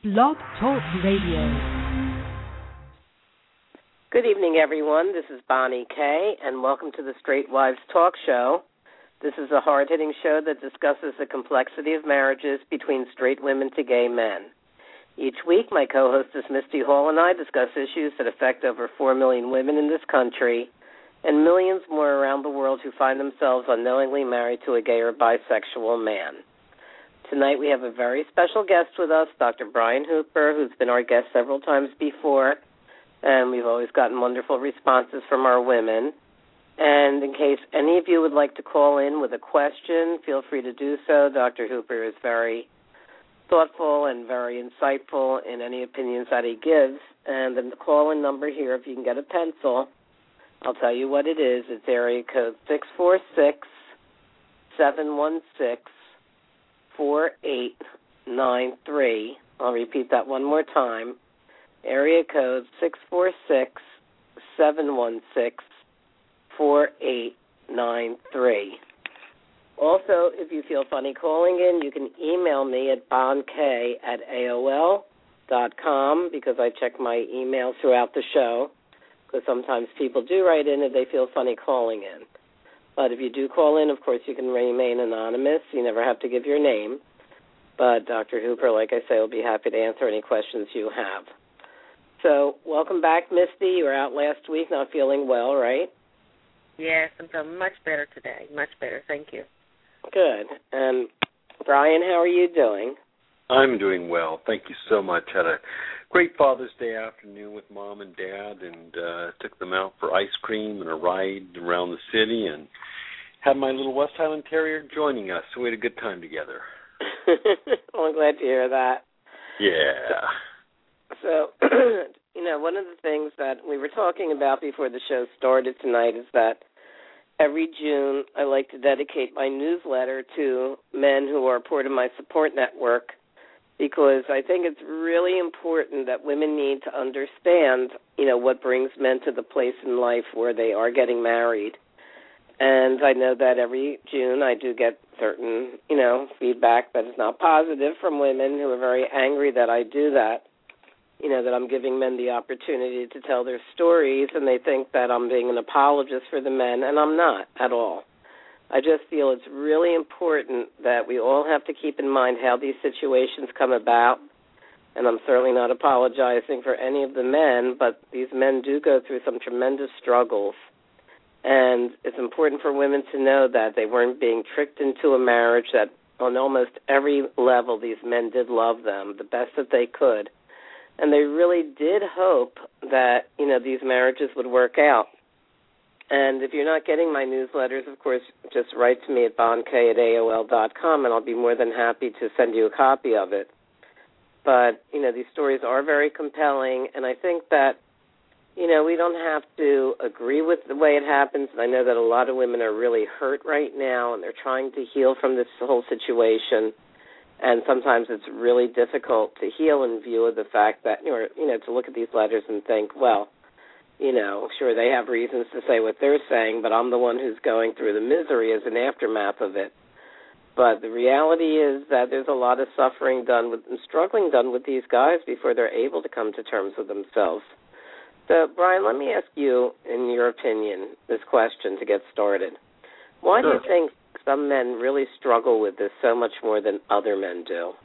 Blog Talk Radio. Good evening, everyone. This is Bonnie Kay, and welcome to the Straight Wives Talk Show. This is a hard-hitting show that discusses the complexity of marriages between straight women to gay men. Each week, my co-hostess Misty Hall and I discuss issues that affect over 4 million women in this country and millions more around the world who find themselves unknowingly married to a gay or bisexual man. Tonight we have a very special guest with us, Dr. Brian Hooper, who's been our guest several times before, and we've always gotten wonderful responses from our women. And in case any of you would like to call in with a question, feel free to do so. Dr. Hooper is very thoughtful and very insightful in any opinions that he gives. And the call-in number here, if you can get a pencil, I'll tell you what it is. It's area code 646-716-4893. I'll repeat that one more time. Area code 646-716-4893. Also, if you feel funny calling in, you can email me at bonkay@aol.com because I check my email throughout the show because sometimes people do write in if they feel funny calling in. But if you do call in, of course, you can remain anonymous. You never have to give your name. But Dr. Hooper, like I say, will be happy to answer any questions you have. So welcome back, Misty. You were out last week, not feeling well, right? Yes, I'm feeling much better today. Much better. Thank you. Good. And Brian, how are you doing? I'm doing well. Thank you so much. Had a great Father's Day afternoon with Mom and Dad and took them out for ice cream and a ride around the city and had my little West Highland Terrier joining us. So we had a good time together. Well, I'm glad to hear that. Yeah. So, one of the things that we were talking about before the show started tonight is that every June I like to dedicate my newsletter to men who are part of my support network because I think it's really important that women need to understand, what brings men to the place in life where they are getting married. And I know that every June I do get certain, feedback that is not positive from women who are very angry that I do that, that I'm giving men the opportunity to tell their stories, and they think that I'm being an apologist for the men, and I'm not at all. I just feel it's really important that we all have to keep in mind how these situations come about, and I'm certainly not apologizing for any of the men, but these men do go through some tremendous struggles. And it's important for women to know that they weren't being tricked into a marriage, that on almost every level these men did love them the best that they could. And they really did hope that, these marriages would work out. And if you're not getting my newsletters, of course, just write to me at bonkay@aol.com, and I'll be more than happy to send you a copy of it. But, these stories are very compelling, and I think that, we don't have to agree with the way it happens. And I know that a lot of women are really hurt right now, and they're trying to heal from this whole situation. And sometimes it's really difficult to heal in view of the fact that, to look at these letters and think, well, sure, they have reasons to say what they're saying, but I'm the one who's going through the misery as an aftermath of it. But the reality is that there's a lot of suffering done with and struggling done with these guys before they're able to come to terms with themselves. So, Brian, let me ask you, in your opinion, this question to get started. Why do you think some men really struggle with this so much more than other men do?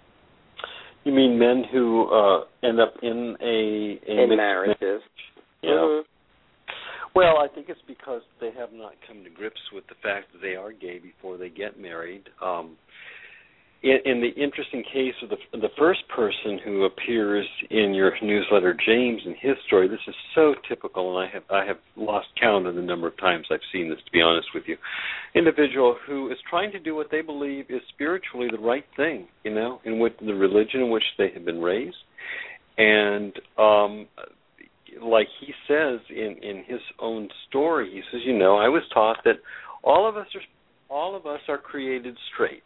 You mean men who end up in marriages? Yeah. Mm-hmm. Well, I think it's because they have not come to grips with the fact that they are gay before they get married. In the interesting case of the first person who appears in your newsletter, James, and his story, this is so typical, and I have lost count of the number of times I've seen this, to be honest with you. Individual who is trying to do what they believe is spiritually the right thing, in with the religion in which they have been raised. And like he says in his own story, he says, I was taught that all of us are created straight.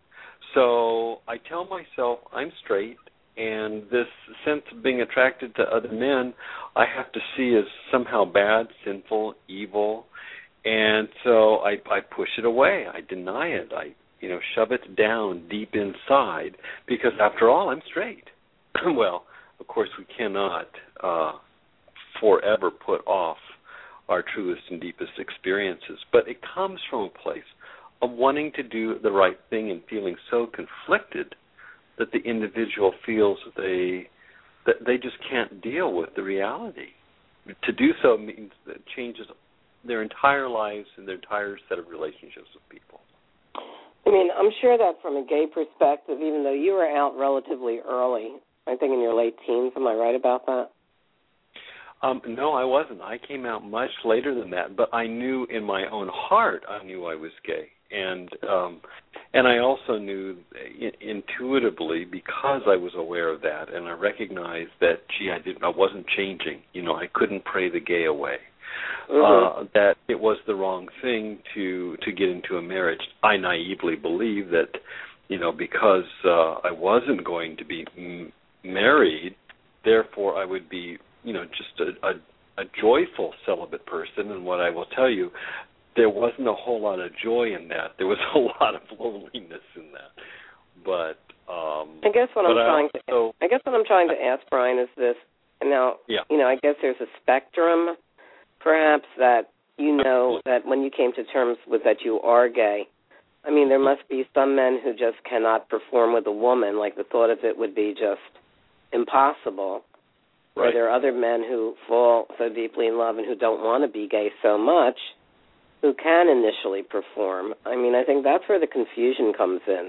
So I tell myself I'm straight, and this sense of being attracted to other men I have to see as somehow bad, sinful, evil, and so I push it away. I deny it. I shove it down deep inside because, after all, I'm straight. well, of course, we cannot forever put off our truest and deepest experiences, but it comes from a place of wanting to do the right thing and feeling so conflicted that the individual feels that they just can't deal with the reality. To do so means that it changes their entire lives and their entire set of relationships with people. I mean, I'm sure that from a gay perspective, even though you were out relatively early, I think in your late teens, am I right about that? No, I wasn't. I came out much later than that, but I knew in my own heart I knew I was gay. And I also knew intuitively, because I was aware of that, and I recognized that, I wasn't changing. I couldn't pray the gay away. That it was the wrong thing to get into a marriage. I naively believed that, because I wasn't going to be married, therefore I would be, just a joyful celibate person. And what I will tell you, there wasn't a whole lot of joy in that. There was a lot of loneliness in that. But I guess what I'm trying to ask, Brian, is this. Now, I guess there's a spectrum, perhaps, that that when you came to terms with that you are gay. I mean, there must be some men who just cannot perform with a woman, like the thought of it would be just impossible. Right. Or there are other men who fall so deeply in love and who don't want to be gay so much, who can initially perform. I mean, I think that's where the confusion comes in.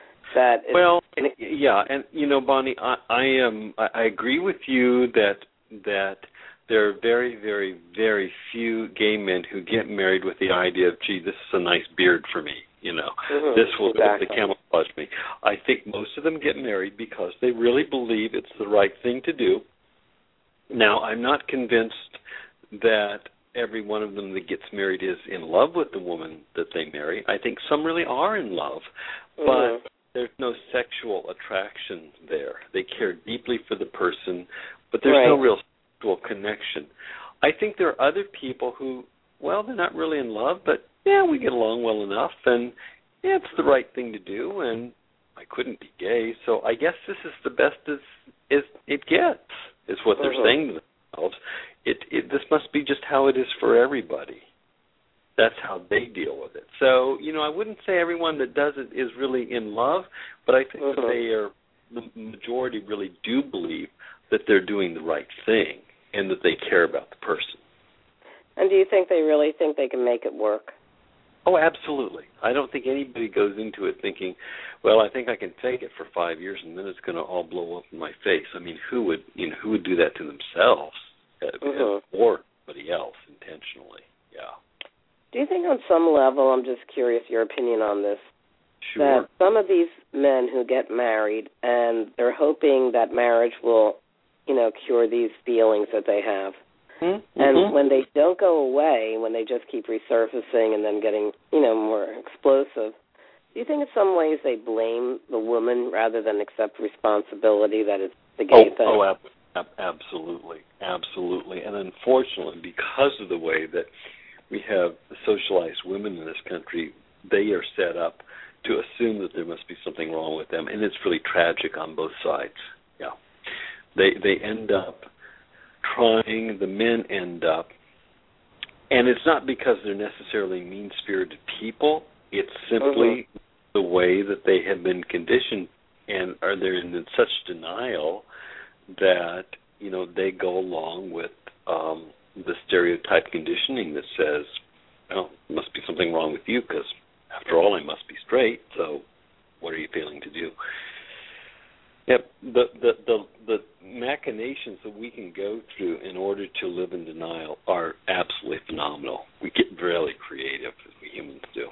And Bonnie, I agree with you that there are very, very, very few gay men who get married with the idea of, gee, this is a nice beard for me. This will camouflage me. I think most of them get married because they really believe it's the right thing to do. Now, I'm not convinced that every one of them that gets married is in love with the woman that they marry. I think some really are in love, but there's no sexual attraction there. They care deeply for the person, but there's no real sexual connection. I think there are other people who, well, they're not really in love, but, we get along well enough, and, it's the right thing to do, and I couldn't be gay, so I guess this is the best as it gets, is what they're saying to themselves. This must be just how it is for everybody. That's how they deal with it. So, I wouldn't say everyone that does it is really in love, but I think that the majority really do believe that they're doing the right thing and that they care about the person. And do you think they really think they can make it work? Oh, absolutely. I don't think anybody goes into it thinking, well, I think I can fake it for 5 years and then it's going to all blow up in my face. I mean, who would do that to themselves or somebody else intentionally? Yeah. Do you think on some level, I'm just curious your opinion on this, Sure. that some of these men who get married and they're hoping that marriage will, cure these feelings that they have, and when they don't go away, when they just keep resurfacing and then getting, more explosive, do you think in some ways they blame the woman rather than accept responsibility that it's the gay thing? Oh, absolutely. Absolutely. And unfortunately, because of the way that we have socialized women in this country, they are set up to assume that there must be something wrong with them, and it's really tragic on both sides. Yeah. They end up the men end up, and it's not because they're necessarily mean-spirited people, it's simply the way that they have been conditioned and they're in such denial that, they go along with the stereotype conditioning that says, well, there must be something wrong with you because, after all, I must be straight, so what are you failing to do? Yep, the machinations that we can go through in order to live in denial are absolutely phenomenal. We get really creative, as we humans do.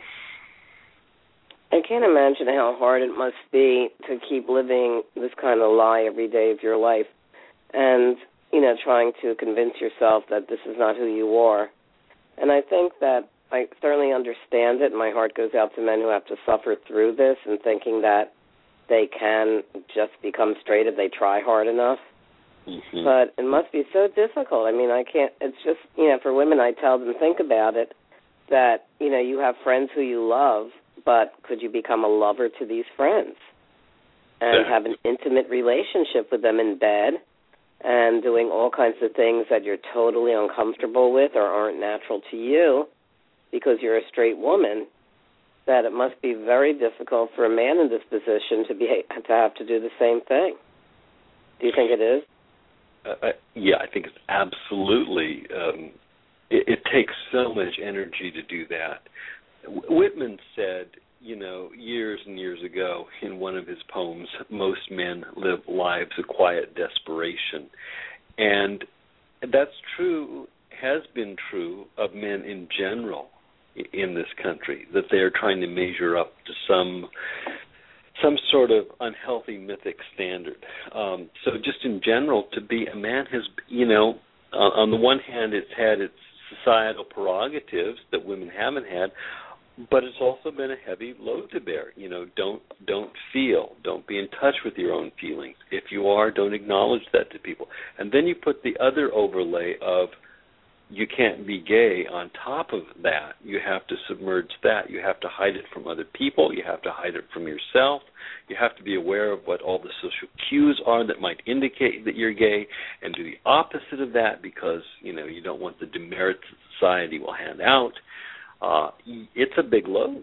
I can't imagine how hard it must be to keep living this kind of lie every day of your life and, trying to convince yourself that this is not who you are. And I think that I certainly understand it. My heart goes out to men who have to suffer through this and thinking that they can just become straight if they try hard enough. But it must be so difficult. I mean, it's just, for women, I tell them, think about it, that, you have friends who you love, but could you become a lover to these friends? and have an intimate relationship with them in bed and doing all kinds of things that you're totally uncomfortable with or aren't natural to you because you're a straight woman, that it must be very difficult for a man in this position to have to do the same thing. Do you think it is? Yeah, I think it's absolutely. It takes so much energy to do that. Whitman said, years and years ago in one of his poems, most men live lives of quiet desperation. And that's true, has been true of men in general in this country, that they are trying to measure up to some sort of unhealthy mythic standard. So just in general, to be a man has, on the one hand, it's had its societal prerogatives that women haven't had, but it's also been a heavy load to bear. Don't feel, don't be in touch with your own feelings. If you are, don't acknowledge that to people. And then you put the other overlay of you can't be gay on top of that. You have to submerge that. You have to hide it from other people. You have to hide it from yourself. You have to be aware of what all the social cues are that might indicate that you're gay, and do the opposite of that because, you don't want the demerits that society will hand out. It's a big load.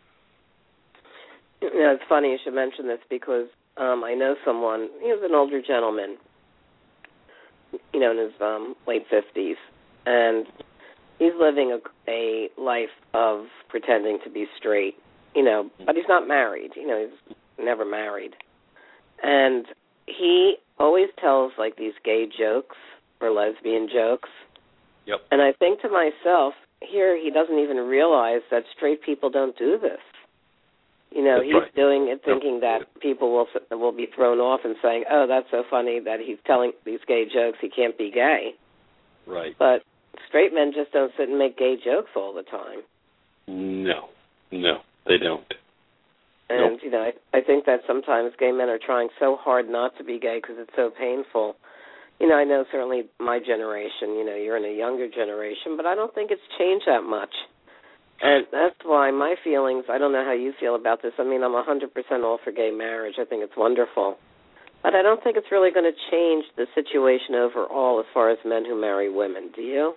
It's funny you should mention this because I know someone, he was an older gentleman, in his late 50s, and he's living a life of pretending to be straight, but he's not married. He's never married. And he always tells, these gay jokes or lesbian jokes. Yep. And I think to myself, here he doesn't even realize that straight people don't do this. He's right. doing it thinking that people will be thrown off and saying, oh, that's so funny that he's telling these gay jokes, he can't be gay. Right. But straight men just don't sit and make gay jokes all the time. No, they don't. And, nope. I think that sometimes gay men are trying so hard not to be gay because it's so painful. I know certainly my generation, you're in a younger generation, but I don't think it's changed that much. And that's why my feelings, I don't know how you feel about this. I'm 100% all for gay marriage. I think it's wonderful. But I don't think it's really going to change the situation overall as far as men who marry women. Do you?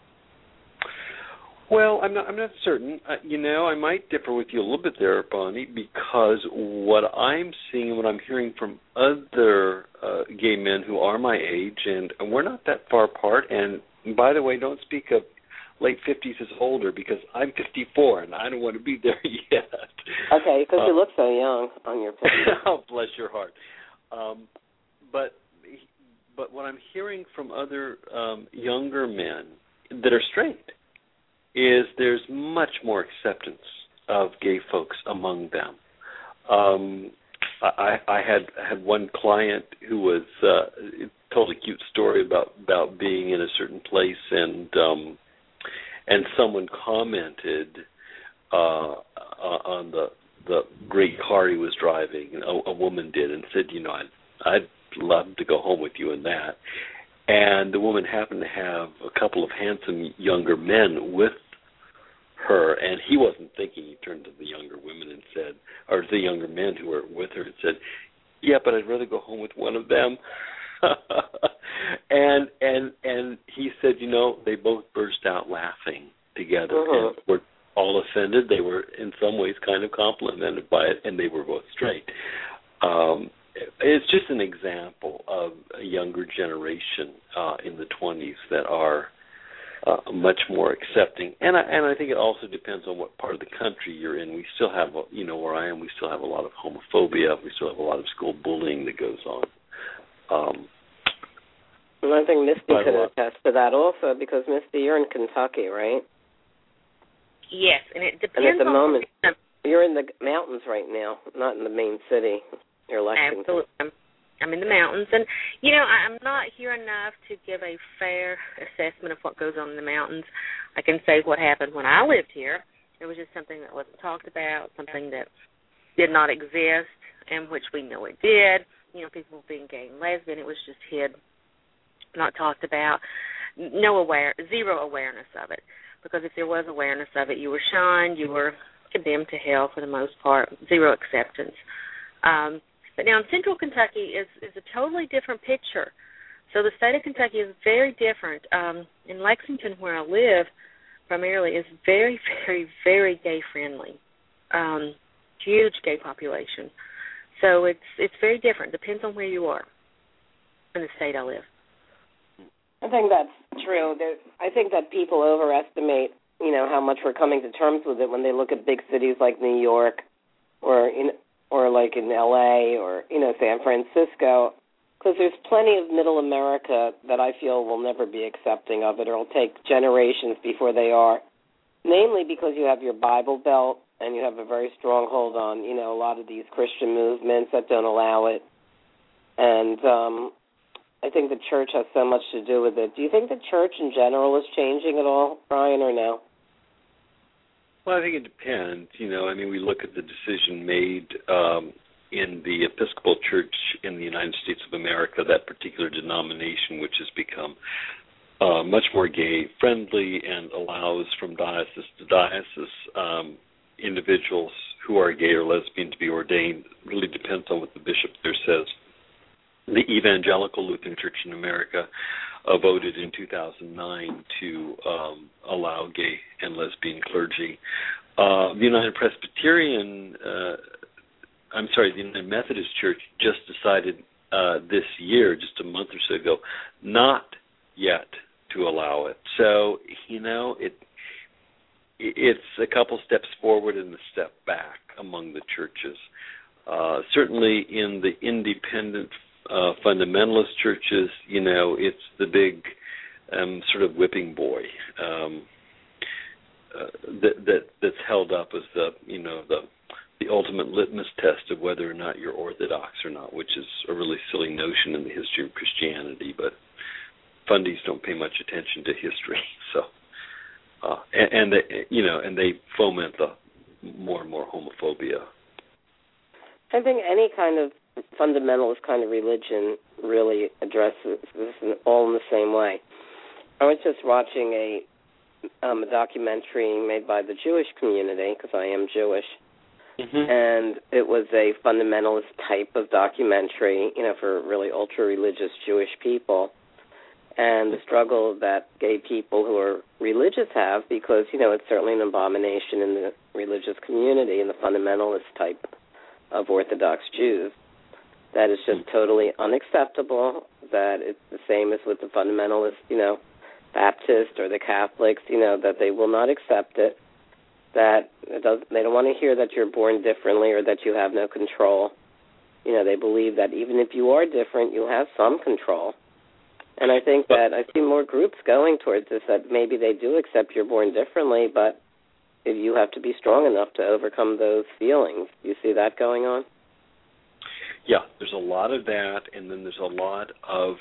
Well, I'm not certain. I might differ with you a little bit there, Bonnie, because what I'm seeing and what I'm hearing from other gay men who are my age, and we're not that far apart, and by the way, don't speak of late 50s as older because I'm 54 and I don't want to be there yet. Okay, because you look so young on your picture. Oh, bless your heart. But what I'm hearing from other younger men that are straight is there's much more acceptance of gay folks among them. I had one client who was told a cute story about being in a certain place, and someone commented on the great car he was driving. A woman did, and said, I'd love to go home with you in that. And the woman happened to have a couple of handsome younger men with her, and he wasn't thinking. He turned to the younger women and said, or the younger men who were with her, and said, yeah, but I'd rather go home with one of them. and he said, they both burst out laughing together and were all offended. They were in some ways kind of complimented by it, and they were both straight. It's just an example of a younger generation in the 20s that are much more accepting. And I think it also depends on what part of the country you're in. We still have, where I am, we still have a lot of homophobia. We still have a lot of school bullying that goes on. And I think Misty could attest to that also, because, Misty, you're in Kentucky, right? Yes, and it depends and at the on moment, you're in the mountains right now, not in the main city. You're Lexington. Absolutely. I'm in the mountains, and, I'm not here enough to give a fair assessment of what goes on in the mountains. I can say what happened when I lived here. It was just something that wasn't talked about, something that did not exist, and which we know it did. People being gay and lesbian, it was just hid, not talked about. Zero awareness of it. Because if there was awareness of it, you were shunned, you were condemned to hell for the most part, zero acceptance. But now in Central Kentucky is a totally different picture. So the state of Kentucky is very different. In Lexington, where I live, primarily is very, very, very gay-friendly. Huge gay population. So it's very different. Depends on where you are in the state I live. I think that's true. I think that people overestimate, how much we're coming to terms with it when they look at big cities like New York or like in L.A. or, San Francisco, because there's plenty of middle America that I feel will never be accepting of it, or it'll take generations before they are, namely because you have your Bible Belt and you have a very strong hold on, a lot of these Christian movements that don't allow it. And I think the church has so much to do with it. Do you think the church in general is changing at all, Brian, or no? Well, I think it depends. We look at the decision made in the Episcopal Church in the United States of America, that particular denomination, which has become much more gay-friendly and allows from diocese to diocese individuals who are gay or lesbian to be ordained. Really depends on what the bishop there says. The Evangelical Lutheran Church in America voted in 2009 to allow gay and lesbian clergy. The United the United Methodist Church just decided this year, just a month or so ago, not yet to allow it. So, it's a couple steps forward and a step back among the churches. Certainly in the independent fundamentalist churches, it's the big sort of whipping boy that's held up as the ultimate litmus test of whether or not you're Orthodox or not, which is a really silly notion in the history of Christianity. But fundies don't pay much attention to history, so and they foment the more and more homophobia. I think any kind of fundamentalist kind of religion really addresses this all in the same way. I was just watching a documentary made by the Jewish community, because I am Jewish, and it was a fundamentalist type of documentary, for really ultra-religious Jewish people, and the struggle that gay people who are religious have, because, it's certainly an abomination in the religious community, in the fundamentalist type of Orthodox Jews, that is just totally unacceptable, that it's the same as with the fundamentalist, Baptist or the Catholics, that they will not accept it, that they don't want to hear that you're born differently or that you have no control. They believe that even if you are different, you have some control. And I think that I see more groups going towards this, that maybe they do accept you're born differently, but if you have to be strong enough to overcome those feelings. Do you see that going on? Yeah, there's a lot of that, and then there's a lot of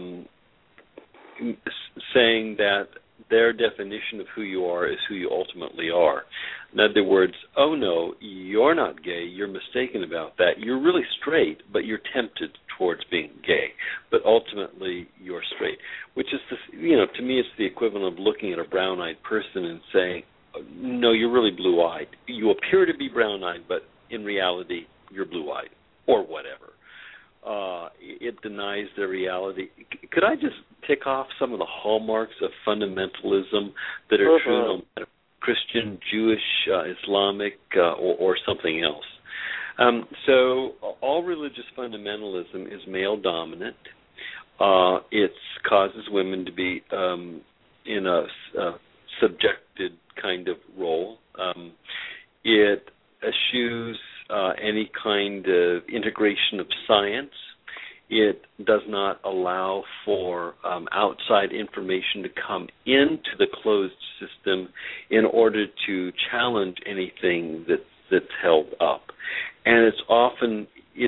saying that their definition of who you are is who you ultimately are. In other words, oh no, you're not gay, you're mistaken about that. You're really straight, but you're tempted towards being gay. But ultimately, you're straight, which is, to me, it's the equivalent of looking at a brown-eyed person and saying, no, you're really blue-eyed. You appear to be brown-eyed, but in reality, you're blue-eyed, or whatever. It denies their reality. Could I just tick off some of the hallmarks of fundamentalism that are true no matter Christian, Jewish, Islamic, or something else? So all religious fundamentalism is male-dominant. It causes women to be in a subjected kind of role. It eschews any kind of integration of science. It does not allow for outside information to come into the closed system in order to challenge anything that's held up. And it's often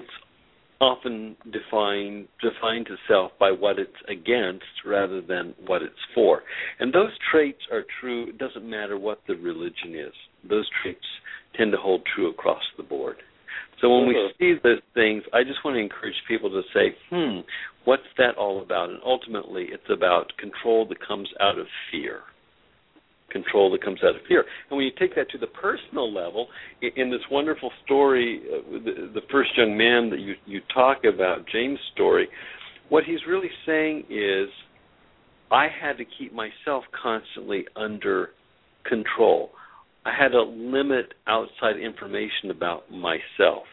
defined itself by what it's against rather than what it's for. And those traits are true. It doesn't matter what the religion is. Those traits tend to hold true across the board. So when we see those things, I just want to encourage people to say, what's that all about? And ultimately, it's about control that comes out of fear. control that comes out of fear. And when you take that to the personal level, in this wonderful story, the first young man that you talk about, James' story, what he's really saying is, I had to keep myself constantly under control. I had to limit outside information about myself.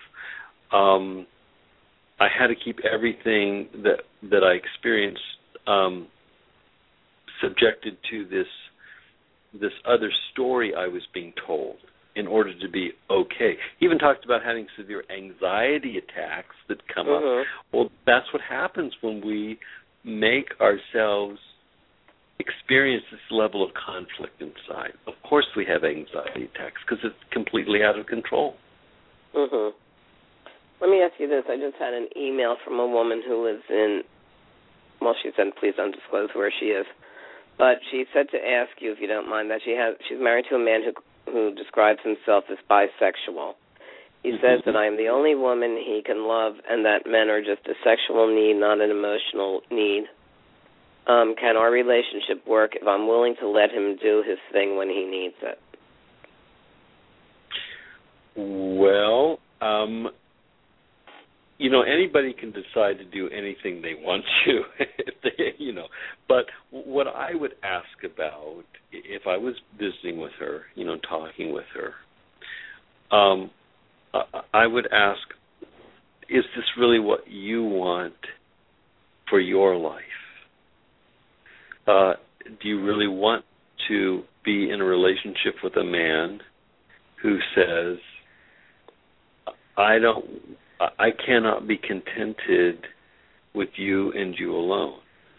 I had to keep everything that I experienced subjected to this other story I was being told in order to be okay. He even talked about having severe anxiety attacks that come up. Well, that's what happens when we make ourselves experience this level of conflict inside. Of course we have anxiety attacks because it's completely out of control. Let me ask you this. I just had an email from a woman who lives in, well, she said please don't disclose where she is, but she said to ask you, if you don't mind, that she's married to a man who describes himself as bisexual. He says that I am the only woman he can love and that men are just a sexual need, not an emotional need. Can our relationship work if I'm willing to let him do his thing when he needs it? Well, anybody can decide to do anything they want to, But what I would ask about, if I was visiting with her, talking with her, I would ask, is this really what you want for your life? Do you really want to be in a relationship with a man who says, I cannot be contented with you and you alone?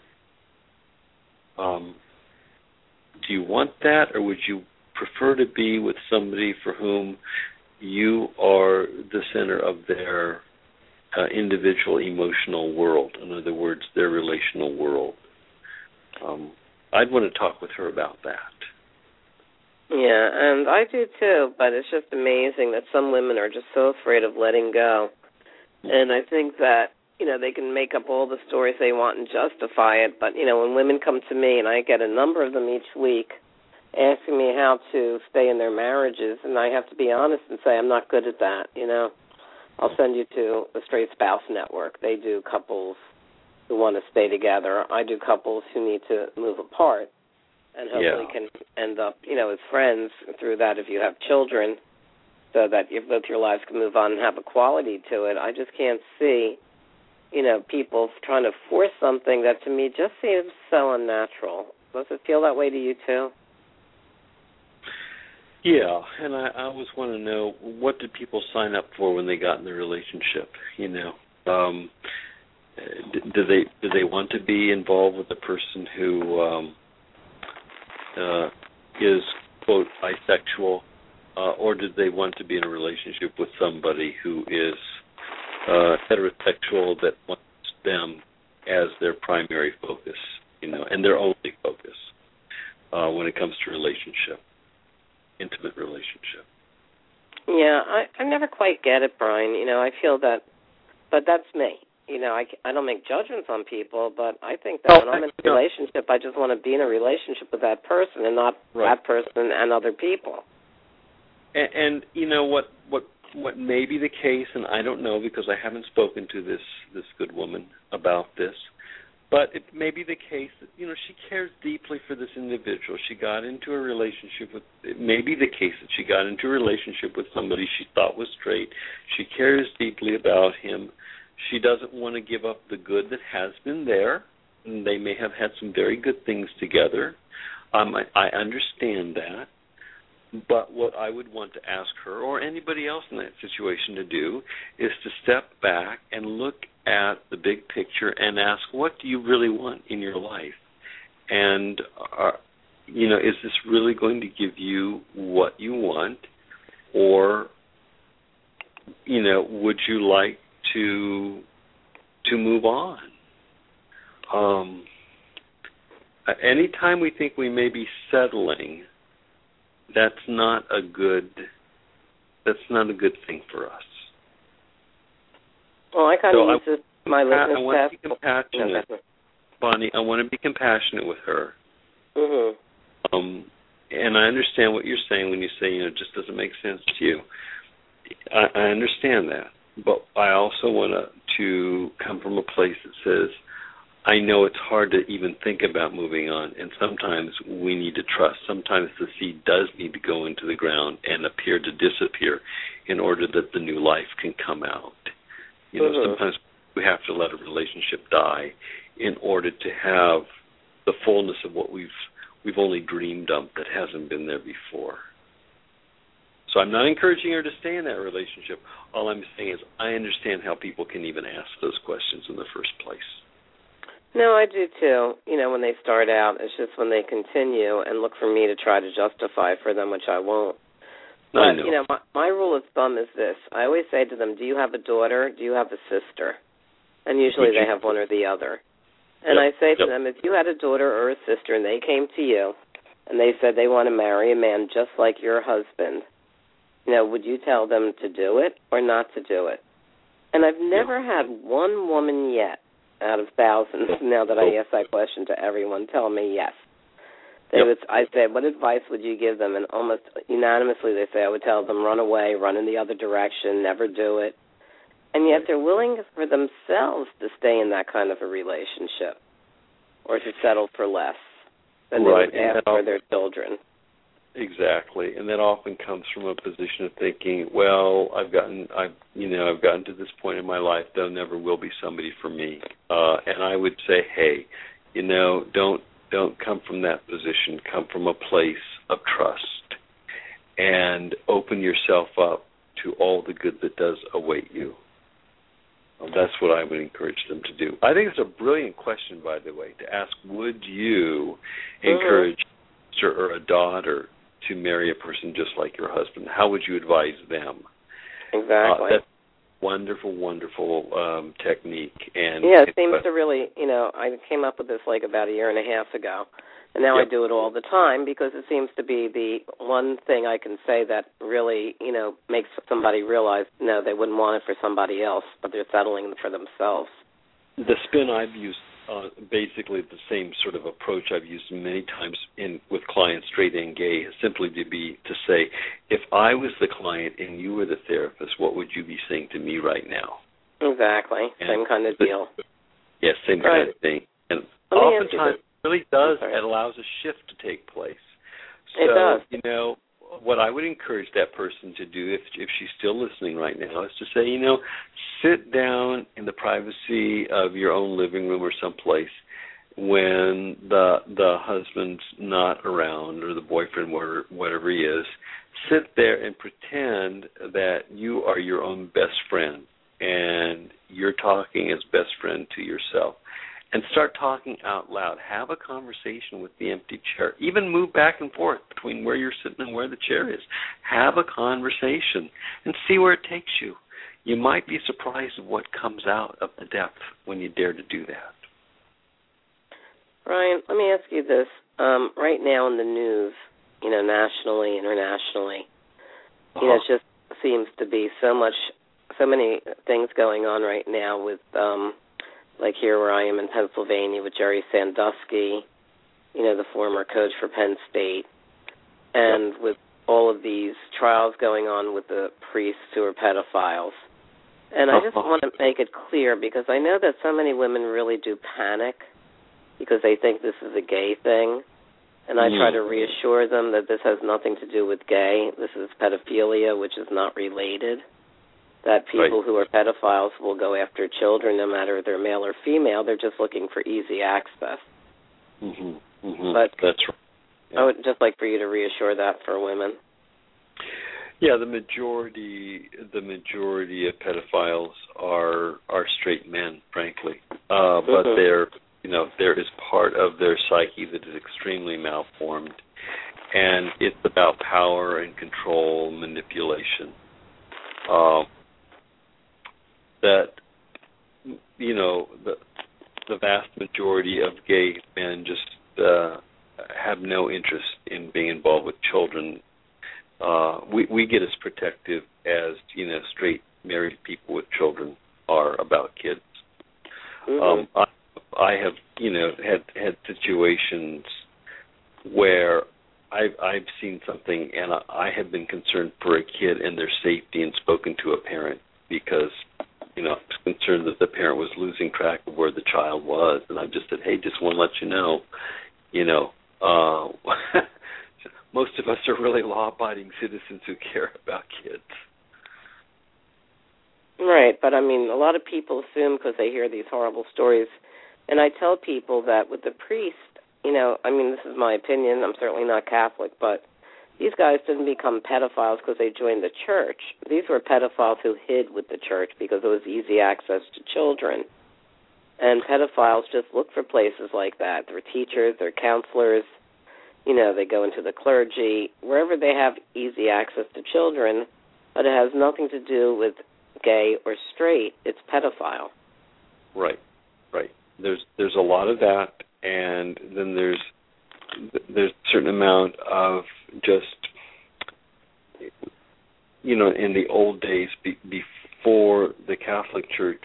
Do you want that, or would you prefer to be with somebody for whom you are the center of their individual emotional world? In other words, their relational world. I'd want to talk with her about that. Yeah, and I do too, but it's just amazing that some women are just so afraid of letting go. And I think that, they can make up all the stories they want and justify it, but, when women come to me, and I get a number of them each week, asking me how to stay in their marriages, and I have to be honest and say I'm not good at that, I'll send you to the Straight Spouse Network. They do couples who want to stay together. I do couples who need to move apart and hopefully can end up, as friends through that if you have children, so that both your lives can move on and have a quality to it. I just can't see, people trying to force something that to me just seems so unnatural. Does it feel that way to you too? Yeah, and I always want to know, what did people sign up for when they got in the relationship? Do they want to be involved with a person who is, quote, bisexual, or did they want to be in a relationship with somebody who is heterosexual that wants them as their primary focus, and their only focus when it comes to intimate relationship? Yeah, I never quite get it, Brian. I feel that, but that's me. I don't make judgments on people, but I think that when I'm in a relationship, I just want to be in a relationship with that person and not that person and other people. And what may be the case, and I don't know because I haven't spoken to this good woman about this, but it may be the case that, she cares deeply for this individual. She got into a relationship with, it may be the case that she got into a relationship with somebody she thought was straight. She cares deeply about him. She doesn't want to give up the good that has been there. And they may have had some very good things together. I understand that. But what I would want to ask her, or anybody else in that situation to do, is to step back and look at the big picture and ask, what do you really want in your life? And, is this really going to give you what you want? Or, would you like to move on? Anytime we think we may be settling, that's not a good thing for us. Well, I kind of use my litmus test. I want to be compassionate, Bonnie. I want to be compassionate with her. and I understand what you're saying when you say, it just doesn't make sense to you. I understand that. But I also want to come from a place that says, I know it's hard to even think about moving on, and sometimes we need to trust. Sometimes the seed does need to go into the ground and appear to disappear in order that the new life can come out. Sometimes we have to let a relationship die in order to have the fullness of what we've only dreamed of that hasn't been there before. So I'm not encouraging her to stay in that relationship. All I'm saying is I understand how people can even ask those questions in the first place. No, I do too. When they start out, it's just when they continue and look for me to try to justify for them, which I won't. But, I know. My rule of thumb is this. I always say to them, do you have a daughter? Do you have a sister? And usually they have one or the other. And I say to them, if you had a daughter or a sister and they came to you and they said they want to marry a man just like your husband, would you tell them to do it or not to do it? And I've never had one woman yet out of thousands, now that I ask that question to everyone, tell me yes. I said, what advice would you give them? And almost unanimously they say I would tell them run away, run in the other direction, never do it. And yet they're willing for themselves to stay in that kind of a relationship or to settle for less than they would ask for their children. Exactly, and that often comes from a position of thinking, well, I've gotten to this point in my life, there never will be somebody for me. And I would say, hey, don't come from that position. Come from a place of trust, and open yourself up to all the good that does await you. That's what I would encourage them to do. I think it's a brilliant question, by the way, to ask, would you encourage a sister or a daughter to marry a person just like your husband? How would you advise them? Exactly. That's wonderful, wonderful technique. And it seems to really, I came up with this about a year and a half ago, and now I do it all the time because it seems to be the one thing I can say that really, makes somebody realize, no, they wouldn't want it for somebody else, but they're settling for themselves. The spin I've used, basically the same sort of approach I've used many times with clients, straight and gay, is simply to say, if I was the client and you were the therapist, what would you be saying to me right now? Exactly. Same kind of deal. Yes, same kind of thing. And oftentimes it really does. It allows a shift to take place. So, it does. What I would encourage that person to do, if she's still listening right now, is to say, sit down in the privacy of your own living room or someplace when the husband's not around or the boyfriend, whatever he is. Sit there and pretend that you are your own best friend and you're talking as best friend to yourself. And start talking out loud. Have a conversation with the empty chair. Even move back and forth between where you're sitting and where the chair is. Have a conversation and see where it takes you. You might be surprised at what comes out of the depth when you dare to do that. Ryan, let me ask you this. Right now in the news, nationally, internationally, it just seems to be so many things going on right now with like here where I am in Pennsylvania with Jerry Sandusky, the former coach for Penn State, and with all of these trials going on with the priests who are pedophiles. And I just want to make it clear because I know that so many women really do panic because they think this is a gay thing. And I try to reassure them that this has nothing to do with gay. This is pedophilia, which is not related. That people who are pedophiles will go after children, no matter if they're male or female. They're just looking for easy access. But that's right. Yeah. I would just like for you to reassure that for women. Yeah, the majority of pedophiles are straight men, frankly. But there is part of their psyche that is extremely malformed, and it's about power and control, manipulation. That the vast majority of gay men just have no interest in being involved with children. We get as protective as straight married people with children are about kids. I have had situations where I've seen something, and I have been concerned for a kid and their safety and spoken to a parent because, I was concerned that the parent was losing track of where the child was, and I just said, hey, just want to let you know, most of us are really law-abiding citizens who care about kids. Right, but a lot of people assume because they hear these horrible stories, and I tell people that with the priest, this is my opinion, I'm certainly not Catholic, but these guys didn't become pedophiles because they joined the church. These were pedophiles who hid with the church because it was easy access to children. And pedophiles just look for places like that. They're teachers, they're counselors, they go into the clergy, wherever they have easy access to children, but it has nothing to do with gay or straight, it's pedophile. Right. There's a lot of that, and then there's a certain amount of just, in the old days before the Catholic Church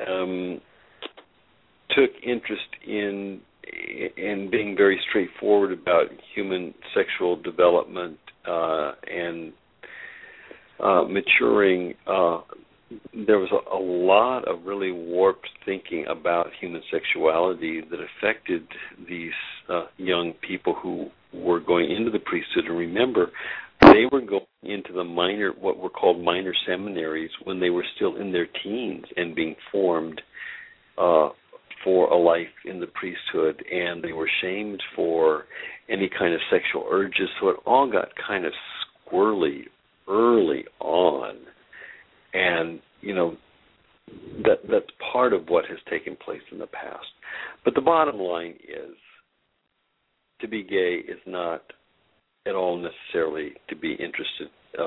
took interest in being very straightforward about human sexual development and maturing. There was a lot of really warped thinking about human sexuality that affected these young people who were going into the priesthood. And remember, they were going into the what were called minor seminaries when they were still in their teens and being formed for a life in the priesthood, and they were shamed for any kind of sexual urges. So it all got kind of squirrely early on. And, that's part of what has taken place in the past. But the bottom line is, to be gay is not at all necessarily to be interested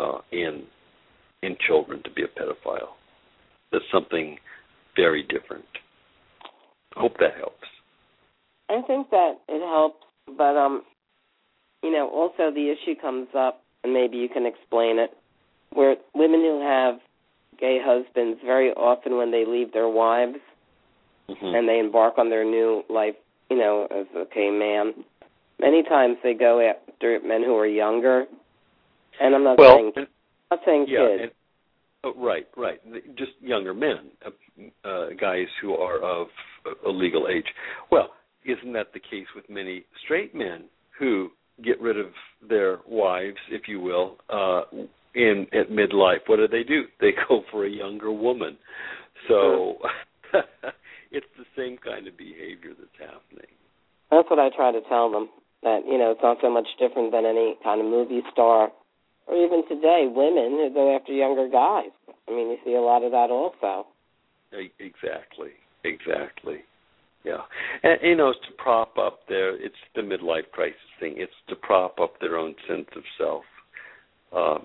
in children, to be a pedophile. That's something very different. I hope that helps. I think that it helps, but, also the issue comes up, and maybe you can explain it, where women who have gay husbands, very often when they leave their wives and they embark on their new life, as a gay man, many times they go after men who are younger, and I'm not saying kids. Right. Just younger men, guys who are of a legal age. Well, isn't that the case with many straight men who get rid of their wives, if you will, at midlife? What do? They go for a younger woman. So it's the same kind of behavior that's happening. That's what I try to tell them, that, it's not so much different than any kind of movie star, or even today, women who go after younger guys. You see a lot of that also. Exactly. Yeah. And, it's to prop up it's the midlife crisis thing. It's to prop up their own sense of self.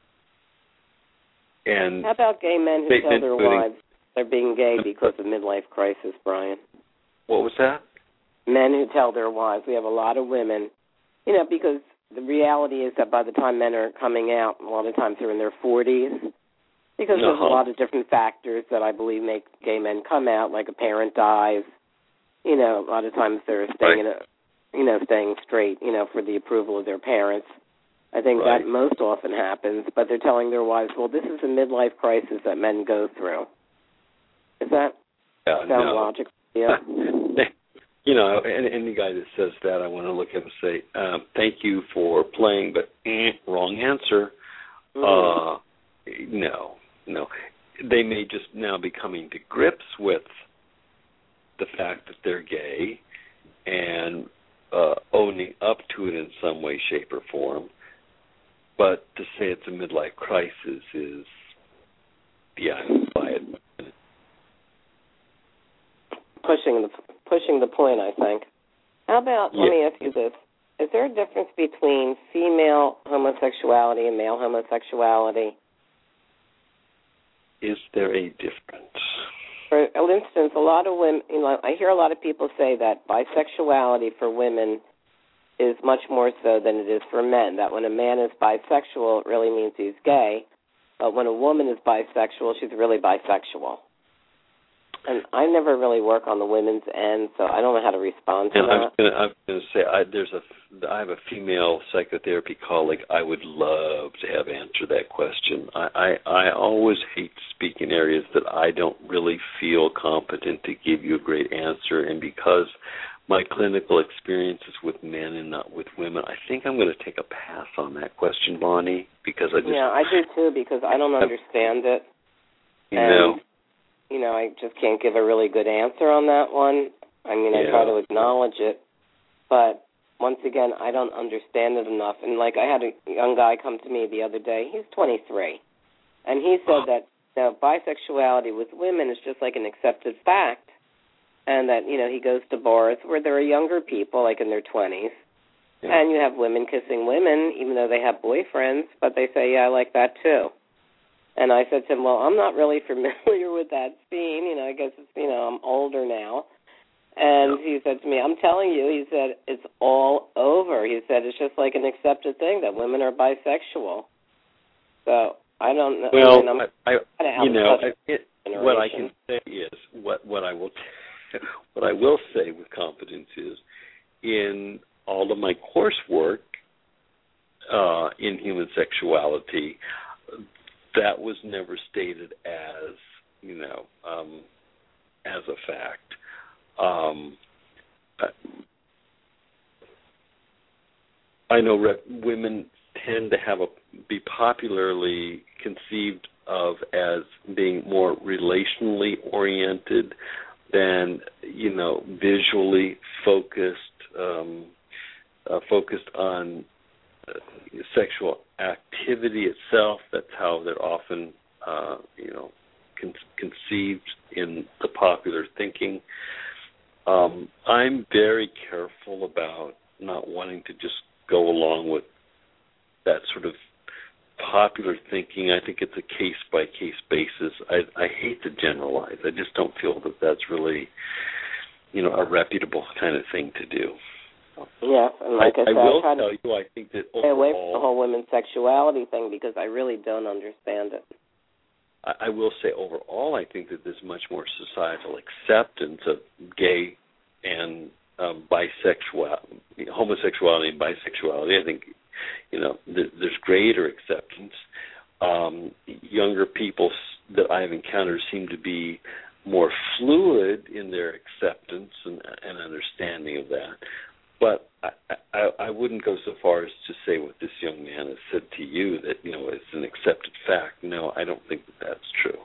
And how about gay men who tell their wives they're being gay because of midlife crisis, Brian? What was that? Men who tell their wives. We have a lot of women, because the reality is that by the time men are coming out, a lot of times they're in their 40s, because there's a lot of different factors that I believe make gay men come out, like a parent dies. A lot of times they're staying staying straight, for the approval of their parents. I think that most often happens, but they're telling their wives, well, this is a midlife crisis that men go through. Is that sound logical? Yeah. Any guy that says that, I want to look at him and say, thank you for playing, but wrong answer. No. They may just now be coming to grips with the fact that they're gay and owning up to it in some way, shape, or form. But to say it's a midlife crisis is beyond it. Pushing the point, I think. How about, let me ask you this. Is there a difference between female homosexuality and male homosexuality? Is there a difference? For instance, a lot of women, I hear a lot of people say that bisexuality for women is much more so than it is for men, that when a man is bisexual, it really means he's gay, but when a woman is bisexual, she's really bisexual. And I never really work on the women's end, so I don't know how to respond to that. I'm going to say I have a female psychotherapy colleague I would love to have answer that question. I always hate to speak in areas that I don't really feel competent to give you a great answer, and because my clinical experience is with men and not with women, I think I'm going to take a pass on that question, Bonnie, because I do too, because I don't understand it. I just can't give a really good answer on that one. I mean, I try to acknowledge it, but once again, I don't understand it enough. And like I had a young guy come to me the other day. He's 23, and he said that bisexuality with women is just like an accepted fact, and that he goes to bars where there are younger people, like in their 20s, and you have women kissing women, even though they have boyfriends, but they say, I like that too. And I said to him, well, I'm not really familiar with that scene. I guess it's, I'm older now. And he said to me, I'm telling you, he said, it's all over. He said, it's just like an accepted thing that women are bisexual. So I don't know. Well, what I can say is, what I will say with confidence is, in all of my coursework in human sexuality, that was never stated as, as a fact. I know women tend to be popularly conceived of as being more relationally oriented than, visually focused, focused on sexual activity itself. That's how they're often, conceived in the popular thinking. I'm very careful about not wanting to just go along with that sort of popular thinking. I think it's a case-by-case basis. I hate to generalize. I just don't feel that that's really, a reputable kind of thing to do. Yes, and like I said, will tell you, I think that overall, stay away from the whole women's sexuality thing because I really don't understand it. I will say overall, I think that there's much more societal acceptance of gay and homosexuality and bisexuality. I think, there's greater acceptance. Younger people that I've encountered seem to be more fluid in their acceptance and understanding of that. But I wouldn't go so far as to say what this young man has said to you that, it's an accepted fact. No, I don't think that that's true.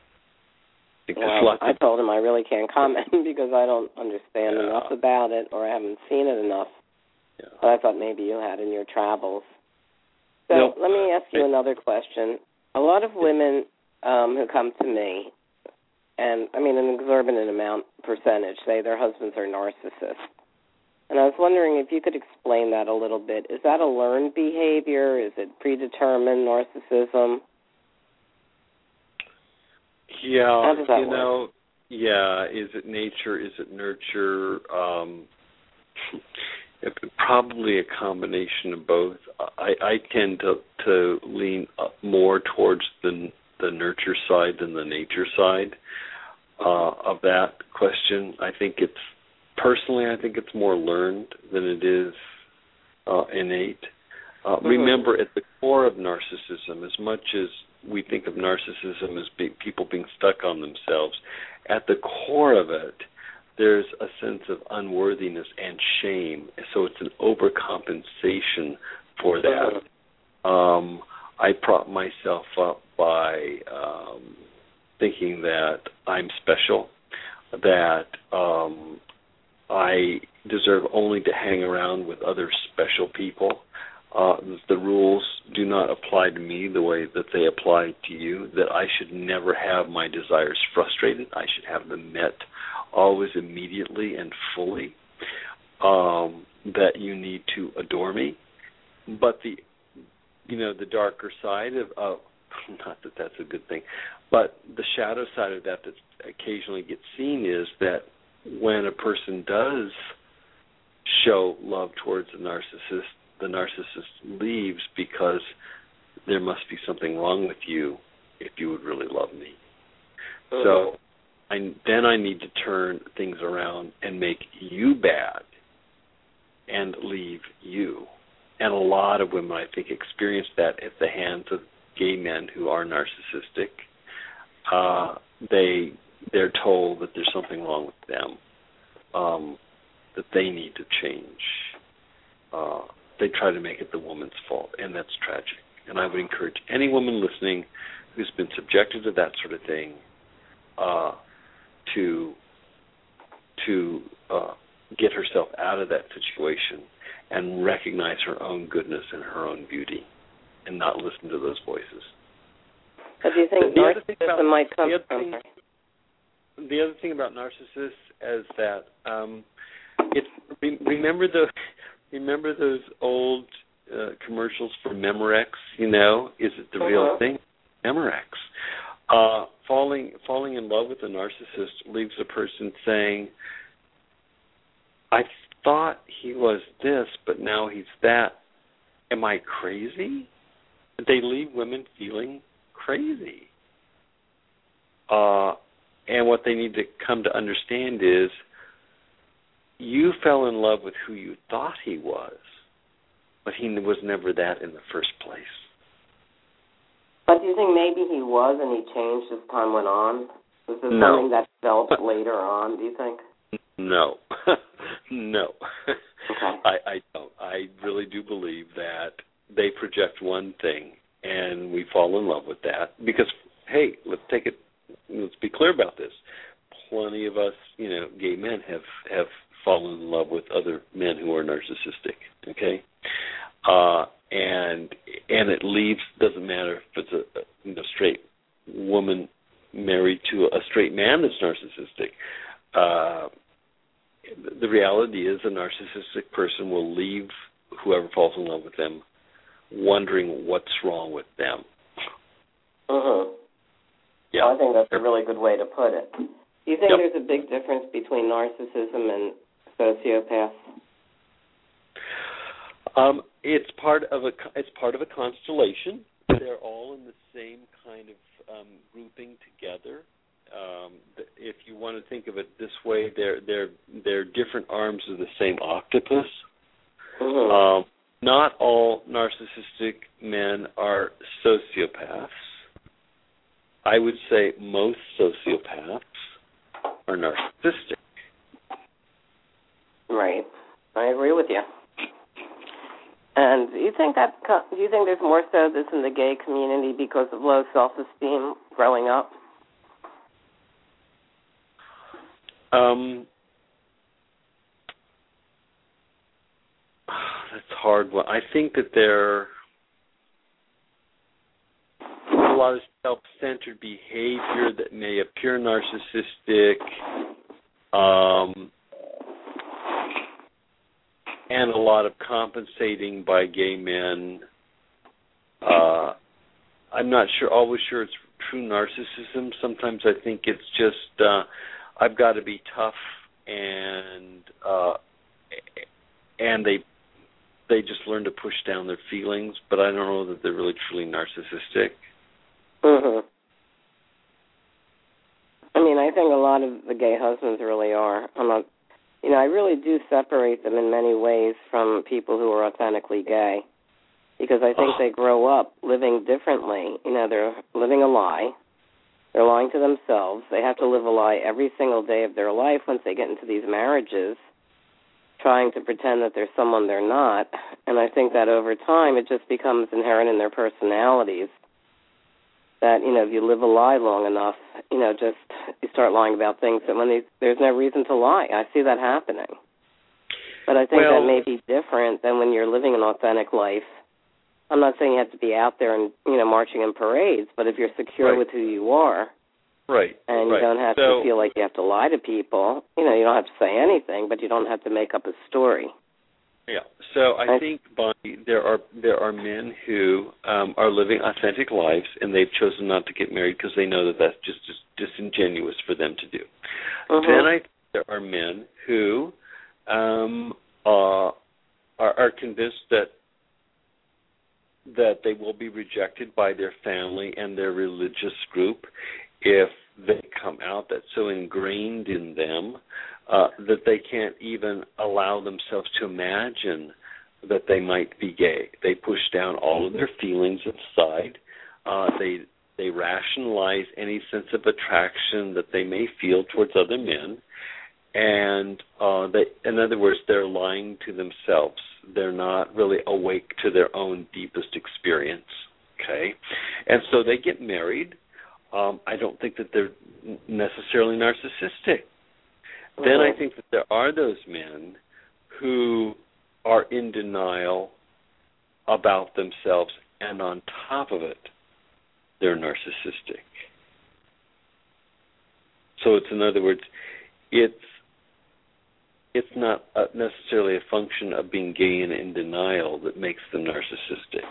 I told him I really can't comment because I don't understand enough about it or I haven't seen it enough. Yeah. But I thought maybe you had in your travels. So let me ask you another question. A lot of women who come to me, and I mean an exorbitant percentage, say their husbands are narcissists. And I was wondering if you could explain that a little bit. Is that a learned behavior? Is it predetermined narcissism? Yeah, how does that work? Is it nature? Is it nurture? Probably a combination of both. I tend to lean more towards the nurture side than the nature side of that question. I think it's more learned than it is innate. Remember, at the core of narcissism, as much as we think of narcissism as people being stuck on themselves, at the core of it, there's a sense of unworthiness and shame. So it's an overcompensation for that. I prop myself up by thinking that I'm special, that I deserve only to hang around with other special people. The rules do not apply to me the way that they apply to you, that I should never have my desires frustrated. I should have them met always immediately and fully, that you need to adore me. But the darker side of not that that's a good thing, but the shadow side of that occasionally gets seen is that when a person does show love towards the narcissist leaves because there must be something wrong with you if you would really love me. So then I need to turn things around and make you bad and leave you. And a lot of women, I think, experience that at the hands of gay men who are narcissistic. They're told that there's something wrong with them, that they need to change. They try to make it the woman's fault, and that's tragic. And I would encourage any woman listening who's been subjected to that sort of thing to get herself out of that situation and recognize her own goodness and her own beauty and not listen to those voices. But do you think narcissism might come from her? The other thing about narcissists is that remember those old commercials for Memorex? Is it the real thing? Memorex. Falling in love with a narcissist leaves a person saying, I thought he was this, but now he's that. Am I crazy? They leave women feeling crazy. And what they need to come to understand is you fell in love with who you thought he was, but he was never that in the first place. But do you think maybe he was and he changed as time went on? Was this something that developed later on, do you think? No. No. Okay. I don't. I really do believe that they project one thing and we fall in love with that because, hey, let's be clear about this. Plenty of us, gay men have fallen in love with other men who are narcissistic, okay? And it leaves, doesn't matter if it's a straight woman married to a straight man that's narcissistic. The reality is a narcissistic person will leave whoever falls in love with them wondering what's wrong with them. Mm-hmm. Yeah. Well, I think that's a really good way to put it. Do you think there's a big difference between narcissism and sociopaths? It's part of a constellation. They're all in the same kind of grouping together. If you want to think of it this way, they're different arms of the same octopus. Mm-hmm. Not all narcissistic men are sociopaths. I would say most sociopaths are narcissistic. Right. I agree with you. And do you think there's more so this in the gay community because of low self-esteem growing up? That's a hard one. I think that there a lot of self-centered behavior that may appear narcissistic, and a lot of compensating by gay men. I'm not always sure it's true narcissism. Sometimes I think it's just I've got to be tough, and they just learn to push down their feelings, but I don't know that they're really truly narcissistic. Mm-hmm. I mean, I think a lot of the gay husbands really are. I really do separate them in many ways from people who are authentically gay because I think they grow up living differently. They're living a lie. They're lying to themselves. They have to live a lie every single day of their life once they get into these marriages, trying to pretend that they're someone they're not. And I think that over time it just becomes inherent in their personalities that, if you live a lie long enough, just you start lying about things that there's no reason to lie. I see that happening. But I think that may be different than when you're living an authentic life. I'm not saying you have to be out there and, marching in parades, but if you're secure with who you are, and you don't have to feel like you have to lie to people, you don't have to say anything, but you don't have to make up a story. Yeah. So I think, Bonnie, there are men who are living authentic lives, and they've chosen not to get married because they know that that's just disingenuous for them to do. Mm-hmm. Then I think there are men who are convinced that they will be rejected by their family and their religious group if they come out, that's so ingrained in them that they can't even allow themselves to imagine that they might be gay. They push down all of their feelings inside. They rationalize any sense of attraction that they may feel towards other men. And in other words, they're lying to themselves. They're not really awake to their own deepest experience. Okay? And so they get married. I don't think that they're necessarily narcissistic. Mm-hmm. Then I think that there are those men who are in denial about themselves, and on top of it, they're narcissistic. So it's, in other words, it's not necessarily a function of being gay and in denial that makes them narcissistic.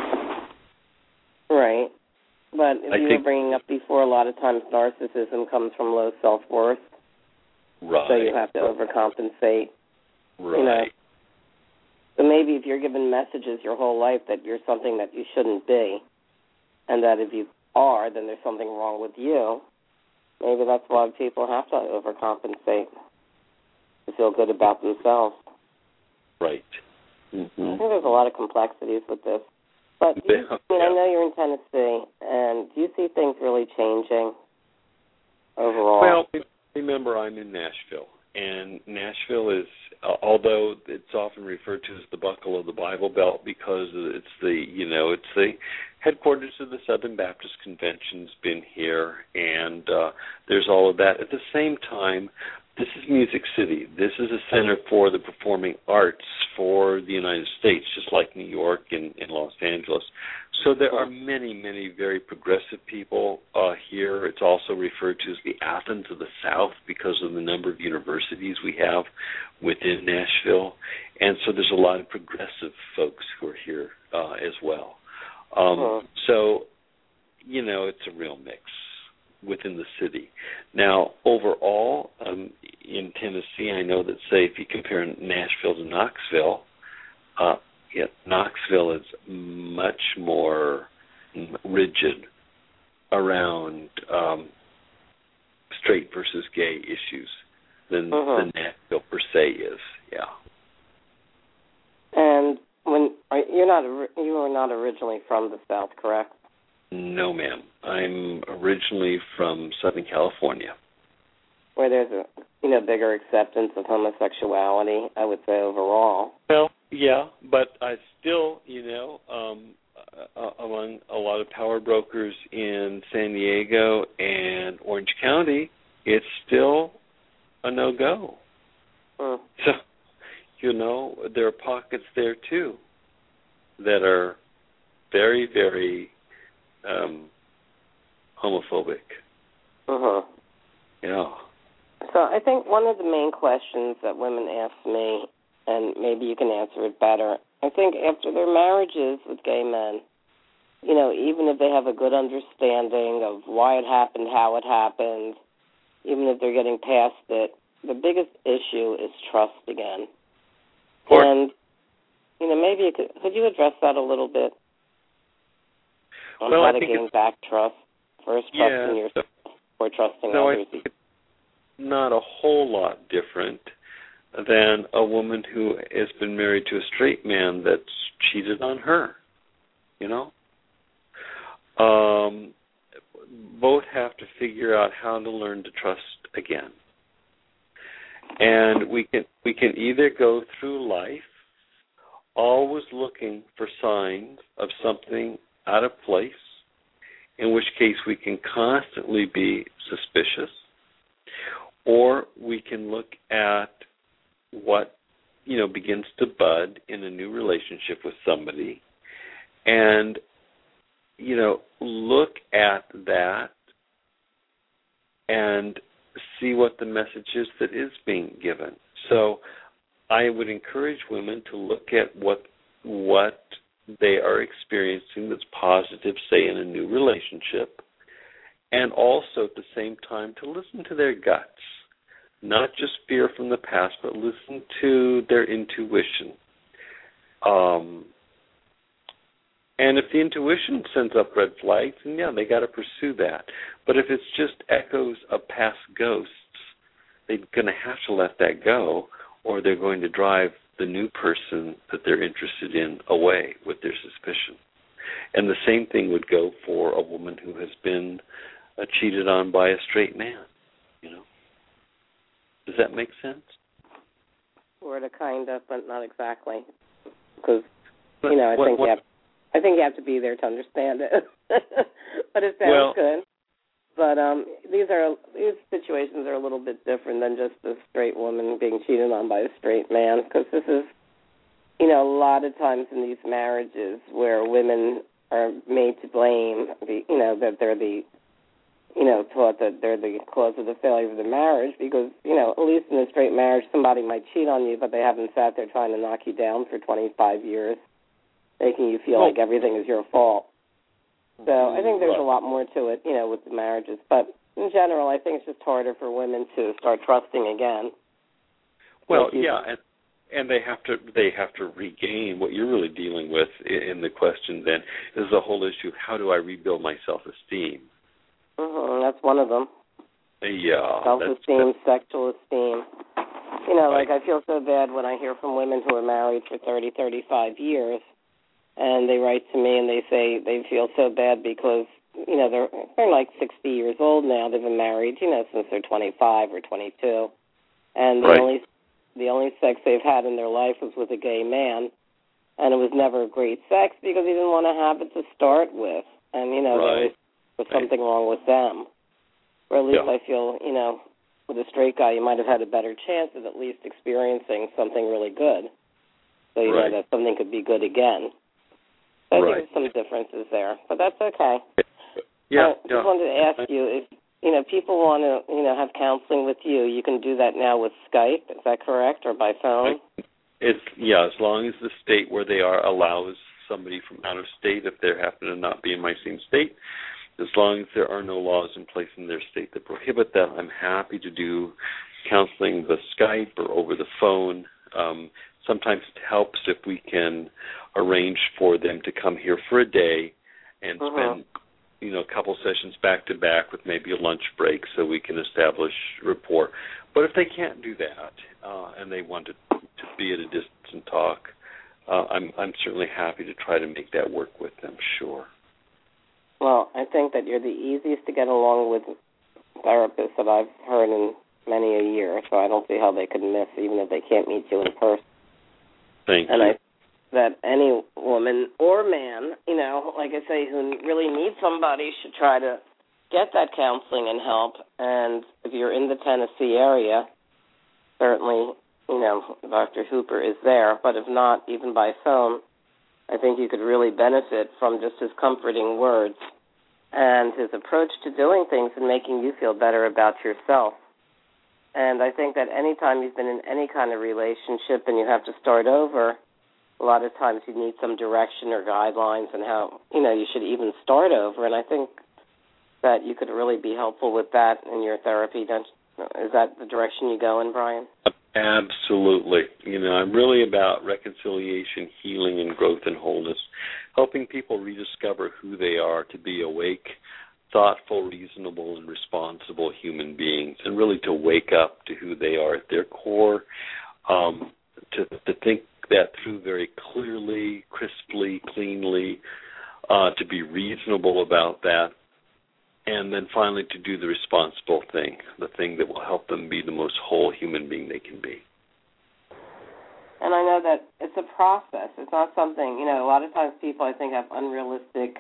Right. But you were bringing up before, a lot of times narcissism comes from low self-worth. Right. So you have to overcompensate. Right. You know? So maybe if you're given messages your whole life that you're something that you shouldn't be, and that if you are, then there's something wrong with you, maybe that's why people have to overcompensate to feel good about themselves. Right. Mm-hmm. I think there's a lot of complexities with this. But I know you're in Tennessee, and do you see things really changing overall? Well, remember, I'm in Nashville, and Nashville is, although it's often referred to as the buckle of the Bible Belt because it's the headquarters of the Southern Baptist Convention's been here, and there's all of that. At the same time, this is Music City. This is a center for the performing arts for the United States, just like New York and Los Angeles. So there are many, many very progressive people here. It's also referred to as the Athens of the South because of the number of universities we have within Nashville. And so there's a lot of progressive folks who are here as well. So, it's a real mix within the city. Now, overall, in Tennessee, I know that, say, if you compare Nashville to Knoxville, Knoxville is much more rigid around straight versus gay issues than Nashville per se is. Yeah. And you are not originally from the South, correct? No, ma'am. I'm originally from Southern California, where there's a bigger acceptance of homosexuality, I would say, overall. Well, yeah, but I still, among a lot of power brokers in San Diego and Orange County, it's still a no-go. So, there are pockets there, too, that are very, very homophobic. Yeah. So I think one of the main questions that women ask me, and maybe you can answer it better, I think after their marriages with gay men, even if they have a good understanding of why it happened, how it happened, even if they're getting past it, the biggest issue is trust again. And, maybe could you address that a little bit? On how to gain back trust. First, trusting yourself before trusting others. I think it's not a whole lot different than a woman who has been married to a straight man that's cheated on her. Both have to figure out how to learn to trust again. And we can either go through life always looking for signs of something out of place, in which case we can constantly be suspicious, or we can look at what begins to bud in a new relationship with somebody and look at that and see what the message is that is being given. So I would encourage women to look at what they are experiencing that's positive, say, in a new relationship, and also at the same time to listen to their guts, not just fear from the past, but listen to their intuition. And if the intuition sends up red flags, then yeah, they got to pursue that. But if it's just echoes of past ghosts, they're going to have to let that go, or they're going to drive the new person that they're interested in away with their suspicion. And the same thing would go for a woman who has been cheated on by a straight man. You know, does that make sense? Sort of, kind of, but not exactly. Because I think you have to be there to understand it. But it sounds good. But these situations are a little bit different than just a straight woman being cheated on by a straight man, because this is, a lot of times in these marriages where women are made to blame, that they're the, thought that they're the cause of the failure of the marriage, because, at least in a straight marriage, somebody might cheat on you, but they haven't sat there trying to knock you down for 25 years, making you feel like everything is your fault. So I think there's a lot more to it, with the marriages. But in general, I think it's just harder for women to start trusting again. Well, and they have to regain what you're really dealing with in the question. Then is the whole issue: how do I rebuild my self-esteem? That's one of them. Yeah, self-esteem, sexual esteem. Like I feel so bad when I hear from women who are married for 30, 35 years. And they write to me and they say they feel so bad because, they're like 60 years old now. They've been married, since they're 25 or 22. And the only sex they've had in their life was with a gay man. And it was never great sex because he didn't want to have it to start with. And, there was something wrong with them. Or at least I feel, with a straight guy, you might have had a better chance of at least experiencing something really good. So you know that something could be good again. So I think there's some differences there, but that's okay. I just wanted to ask you if, people want to, have counseling with you, you can do that now with Skype. Is that correct, or by phone? As long as the state where they are allows somebody from out of state, if they happen to not be in my same state, as long as there are no laws in place in their state that prohibit that, I'm happy to do counseling via Skype or over the phone. Sometimes it helps if we can arrange for them to come here for a day and spend, a couple sessions back to back with maybe a lunch break so we can establish rapport. But if they can't do that and they want to be at a distance and talk, I'm certainly happy to try to make that work with them. Sure. Well, I think that you're the easiest to get along with therapists that I've heard in many a year, so I don't see how they could miss, even if they can't meet you in person. Thank you. And I think that any woman or man, like I say, who really needs somebody should try to get that counseling and help. And if you're in the Tennessee area, certainly, Dr. Hooper is there. But if not, even by phone, I think you could really benefit from just his comforting words and his approach to doing things and making you feel better about yourself. And I think that any time you've been in any kind of relationship and you have to start over, a lot of times you need some direction or guidelines on how, you should even start over. And I think that you could really be helpful with that in your therapy. Is that the direction you go in, Brian? Absolutely. I'm really about reconciliation, healing, and growth and wholeness, helping people rediscover who they are to be awake, thoughtful, reasonable, and responsible human beings, and really to wake up to who they are at their core, to think that through very clearly, crisply, cleanly, to be reasonable about that, and then finally to do the responsible thing, the thing that will help them be the most whole human being they can be. And I know that it's a process. It's not something, a lot of times people, I think, have unrealistic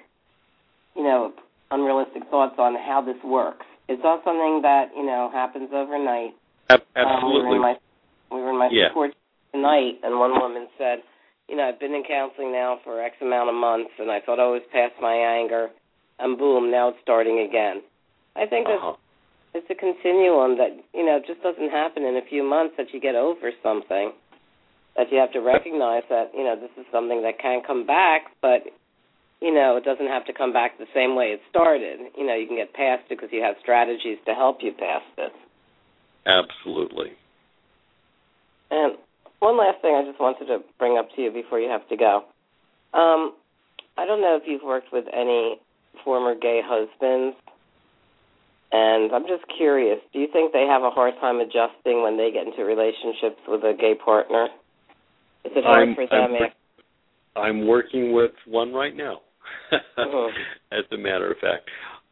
thoughts on how this works. It's not something that, happens overnight. Absolutely. We were in my support tonight, and one woman said, I've been in counseling now for X amount of months, and I thought I was past my anger, and boom, now it's starting again. I think that it's a continuum that, just doesn't happen in a few months that you get over something, that you have to recognize that, this is something that can come back, but it doesn't have to come back the same way it started. You can get past it because you have strategies to help you past it. Absolutely. And one last thing I just wanted to bring up to you before you have to go. I don't know if you've worked with any former gay husbands, and I'm just curious, do you think they have a hard time adjusting when they get into relationships with a gay partner? Is it hard for them? I'm working with one right now, as a matter of fact.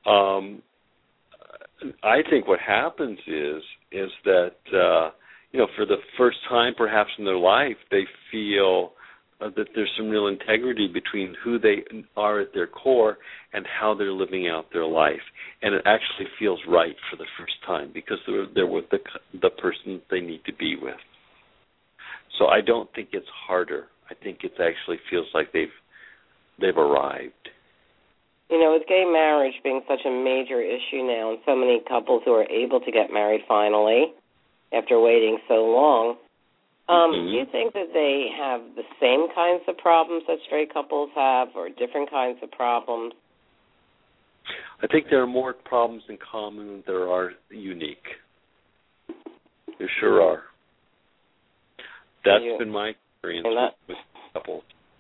I think what happens is that, for the first time perhaps in their life, they feel that there's some real integrity between who they are at their core and how they're living out their life. And it actually feels right for the first time because they're with the person they need to be with. So I don't think it's harder. I think it actually feels like they've arrived. With gay marriage being such a major issue now and so many couples who are able to get married finally after waiting so long, do you think that they have the same kinds of problems that straight couples have or different kinds of problems? I think there are more problems in common than there are unique. There sure are. That's been my experience with couples.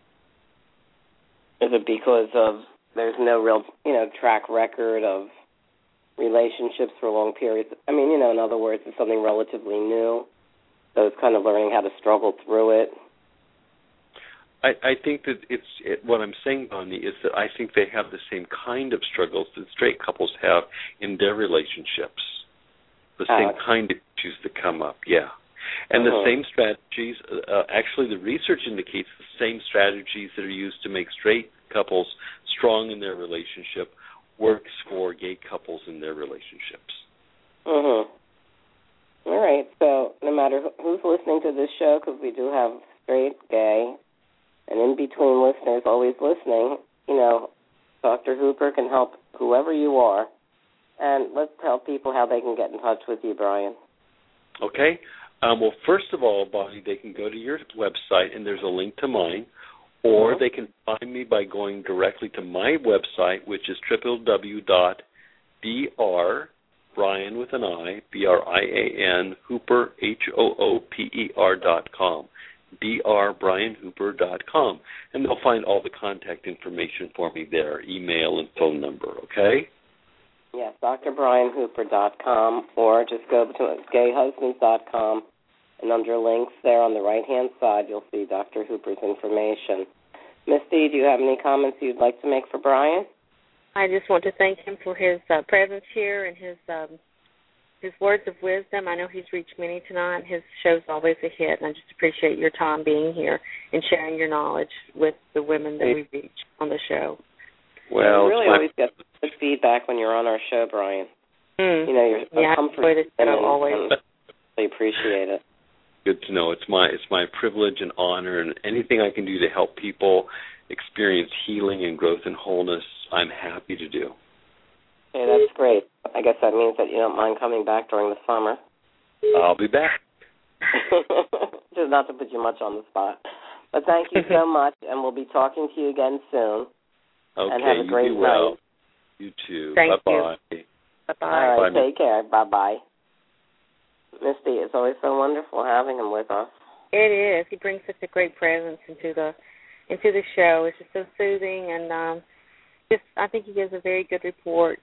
Is it because of there's no real, track record of relationships for long periods? I mean, in other words, it's something relatively new, so it's kind of learning how to struggle through it. I think that what I'm saying, Bonnie, is that I think they have the same kind of struggles that straight couples have in their relationships, the same kind of issues that come up, yeah. And the same strategies, actually the research indicates the same strategies that are used to make straight couples strong in their relationship works for gay couples in their relationships. All right, so no matter who's listening to this show, because we do have straight, gay, and in-between listeners always listening, Dr. Hooper can help whoever you are. And let's tell people how they can get in touch with you, Brian. Okay. Well, first of all, Bonnie, they can go to your website, and there's a link to mine, or they can find me by going directly to my website, which is www.drbrian with an I, BRIAN, Hooper, HOOPER.com, drbrianhooper.com, and they'll find all the contact information for me there, email and phone number, okay? Yes, drbrianhooper.com, or just go to gayhusbands.com, and under links there on the right-hand side, you'll see Dr. Hooper's information. Misty, do you have any comments you'd like to make for Brian? I just want to thank him for his presence here and his words of wisdom. I know he's reached many tonight. His show's always a hit, and I just appreciate your time being here and sharing your knowledge with the women that we reach on the show. Well, you really always get good feedback when you're on our show, Brian. You're a comfort, and always. I appreciate it. Good to know. It's my privilege and honor, and anything I can do to help people experience healing and growth and wholeness, I'm happy to do. Okay, that's great. I guess that means that you don't mind coming back during the summer. I'll be back. Just not to put you much on the spot. But thank you so much, and we'll be talking to you again soon. Okay, and have a great you do night. well. You too. Thank Bye-bye. you. Bye-bye. All right, take care. Bye-bye. Misty, it's always so wonderful having him with us. It is. He brings such a great presence into the show. It's just so soothing, and I think he gives a very good report,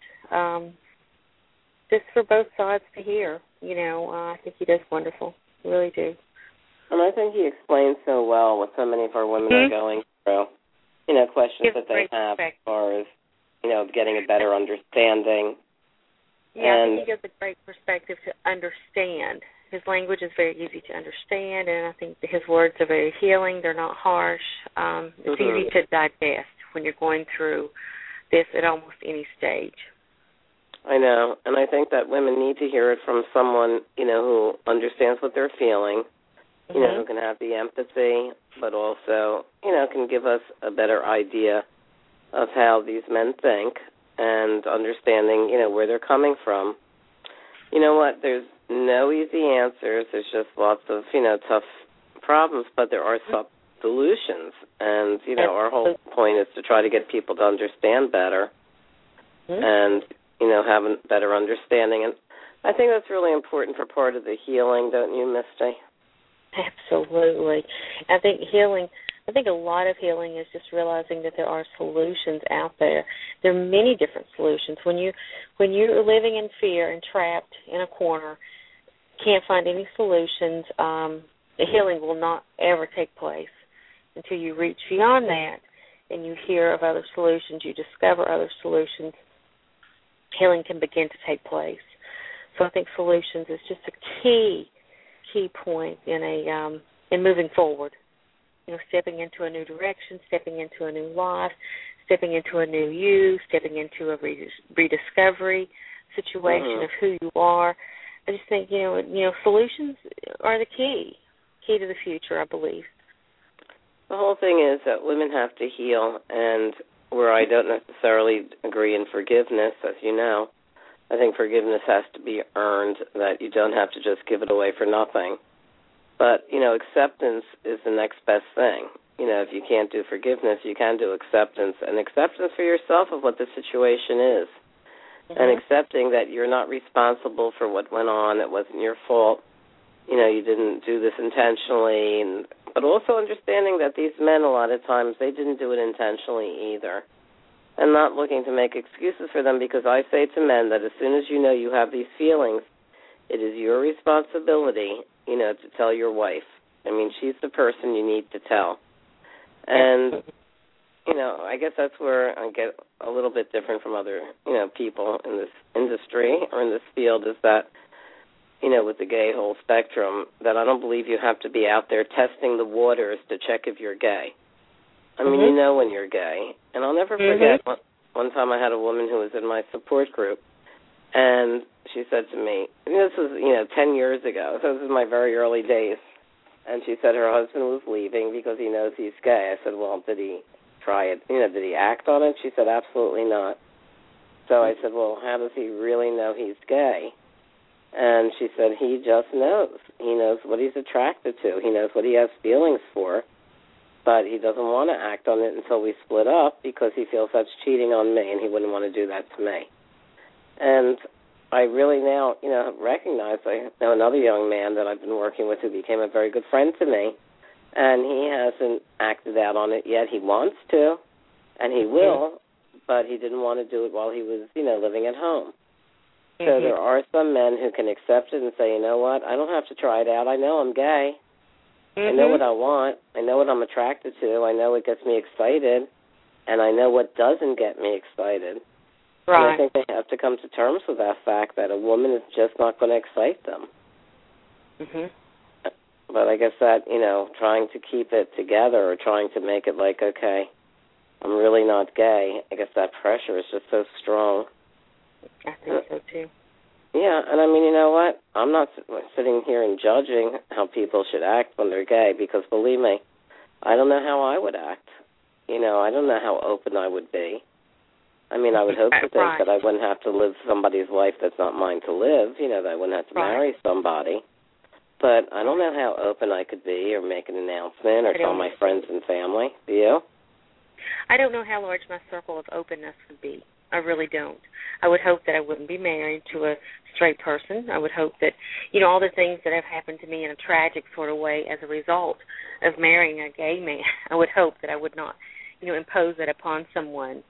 just for both sides to hear. I think he does wonderful. I really do. And I think he explains so well what so many of our women are going through. Questions that they have as far as, getting a better understanding. Yeah, I think he gives a great perspective to understand. His language is very easy to understand, and I think his words are very healing. They're not harsh. It's easy to digest when you're going through this at almost any stage. I know, and I think that women need to hear it from someone, who understands what they're feeling, who can have the empathy, but also, can give us a better idea of how these men think and understanding, where they're coming from. You know what? There's no easy answers. There's just lots of, tough problems, but there are some solutions. And, our whole point is to try to get people to understand better and, have a better understanding. And I think that's really important for part of the healing, don't you, Misty? Absolutely. I think healing, I think a lot of healing is just realizing that there are solutions out there. There are many different solutions. When you're living in fear and trapped in a corner, can't find any solutions, the healing will not ever take place until you reach beyond that and you hear of other solutions, you discover other solutions. Healing can begin to take place. So I think solutions is just a key point in moving forward. Stepping into a new direction, stepping into a new life, stepping into a new you, stepping into a rediscovery situation of who you are. I just think solutions are the key to the future, I believe. The whole thing is that women have to heal, and where I don't necessarily agree in forgiveness, as you know, I think forgiveness has to be earned, that you don't have to just give it away for nothing. But, acceptance is the next best thing. If you can't do forgiveness, you can do acceptance, and acceptance for yourself of what the situation is, and accepting that you're not responsible for what went on, it wasn't your fault, you didn't do this intentionally, but also understanding that these men, a lot of times, they didn't do it intentionally either, and not looking to make excuses for them, because I say to men that as soon as you know you have these feelings, it is your responsibility, to tell your wife. I mean, she's the person you need to tell. And, I guess that's where I get a little bit different from other, people in this industry or in this field, is that, with the gay whole spectrum, that I don't believe you have to be out there testing the waters to check if you're gay. I mean, you know when you're gay. And I'll never forget, one time I had a woman who was in my support group, and she said to me, this was, 10 years ago, so this is my very early days, and she said her husband was leaving because he knows he's gay. I said, well, did he try it? Did he act on it? She said, absolutely not. So I said, well, how does he really know he's gay? And she said, he just knows. He knows what he's attracted to. He knows what he has feelings for, but he doesn't want to act on it until we split up because he feels that's cheating on me, and he wouldn't want to do that to me. And I really now, recognize I know another young man that I've been working with who became a very good friend to me, and he hasn't acted out on it yet. He wants to, and he will, but he didn't want to do it while he was, living at home. So there are some men who can accept it and say, you know what, I don't have to try it out. I know I'm gay. I know what I want. I know what I'm attracted to. I know what gets me excited, and I know what doesn't get me excited. Right. And I think they have to come to terms with that fact that a woman is just not going to excite them. But I guess that, trying to keep it together or trying to make it like, okay, I'm really not gay, I guess that pressure is just so strong. I think so, too. Yeah, and I mean, you know what? I'm not sitting here and judging how people should act when they're gay, because believe me, I don't know how I would act. I don't know how open I would be. I mean, I would hope to think that I wouldn't have to live somebody's life that's not mine to live, that I wouldn't have to marry somebody. But I don't know how open I could be or make an announcement or tell my friends and family. Do you? I don't know how large my circle of openness would be. I really don't. I would hope that I wouldn't be married to a straight person. I would hope that, all the things that have happened to me in a tragic sort of way as a result of marrying a gay man, I would hope that I would not, impose that upon someone,